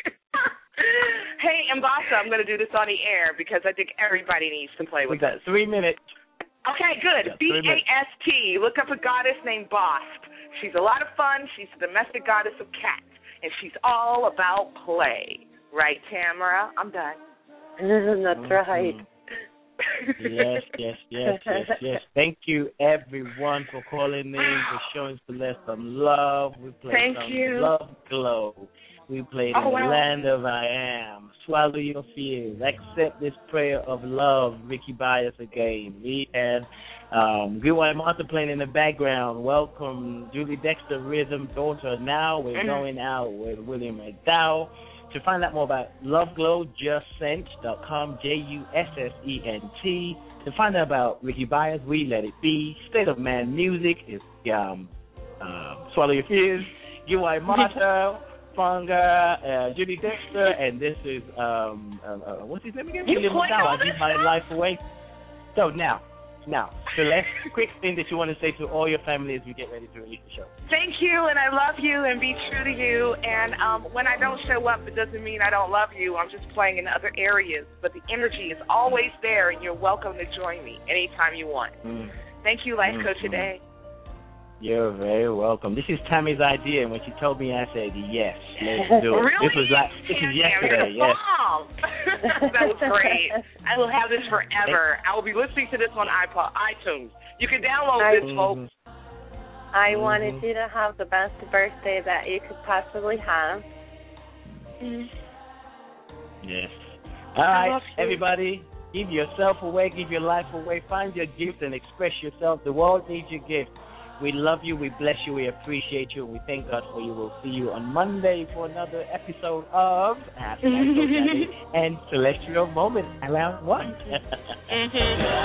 Hey, Mbasa, I'm going to do this on the air because I think everybody needs to play with We got us. three minutes. Okay, good. B A S T. Look up a goddess named Bast. She's a lot of fun. She's the domestic goddess of cats, and she's all about play. Right, Tamara? I'm done. That's mm-hmm. right. yes, yes, yes, yes, yes. Thank you, everyone, for calling in, for showing Celeste some love. We played Thank some you. Love Glow. We played oh, In wow. the Land of I Am. Swallow Your Fears. Accept This Prayer of Love. Ricky Bias again. We had um, Good White Martha playing in the background. Welcome, Julie Dexter, Rhythm Daughter. Now we're mm-hmm. going out with William McDowell. To find out more about Love Glow, just sent dot com, J U S S E N T. To find out about Ricky Bias, We Let It Be. State of Man Music is um, uh, Swallow Your Fears. Good White Martha. Funga, uh, Judy Dexter, and this is, um, uh, uh, what's his name again? You William played McDowell. all I this give my life away. So now, now, Celeste, quick thing that you want to say to all your family as we get ready to release the show. Thank you, and I love you, and be true to you. And um, when I don't show up, it doesn't mean I don't love you. I'm just playing in other areas. But the energy is always there, and you're welcome to join me anytime you want. Mm. Thank you, Life Coach mm-hmm. today. You're very welcome. This is Tammy's idea, and when she told me, I said, yes, let's do it. Really? This was like, this is yesterday, yes. That was great. I will have this forever. I will be listening to this on iPod, iTunes. You can download I, this, folks. I mm-hmm. wanted you to have the best birthday that you could possibly have. Yes. All right, everybody, give yourself away, give your life away, find your gift and express yourself. The world needs your gift. We love you, we bless you, we appreciate you, and we thank God for you. We'll see you on Monday for another episode of Happy and Celestial Moment around one. mm-hmm.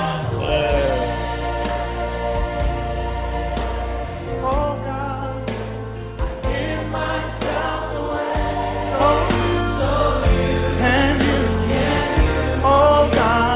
Oh God, I give myself away. Oh, so you can you. Oh God.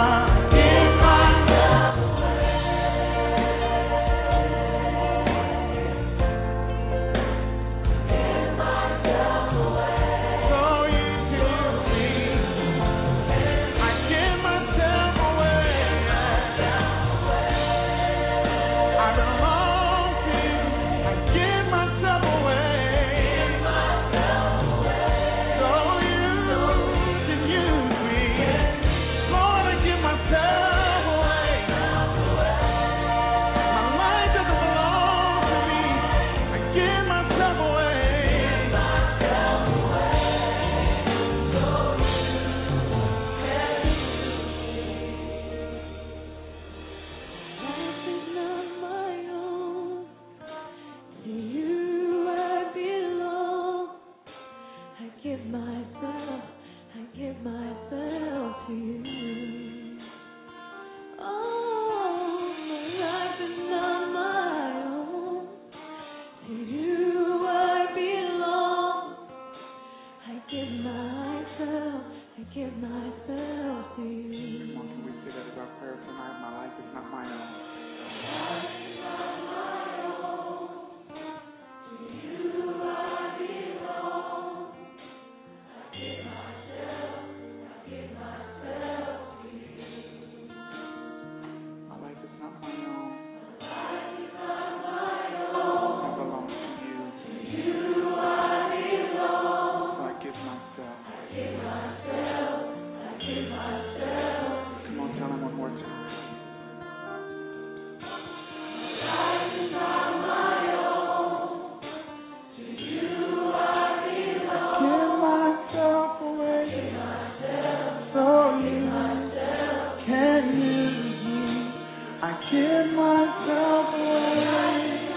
myself away.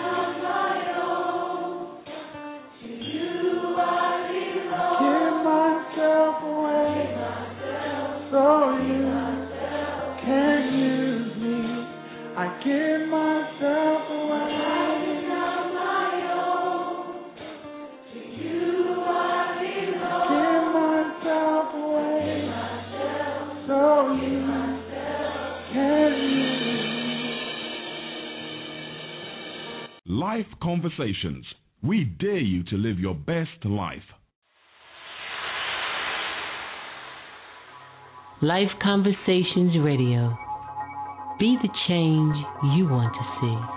Give myself away so you can use me. I give myself away. Give myself away so you can use me. Life Conversations. We dare you to live your best life. Life Conversations Radio. Be the change you want to see.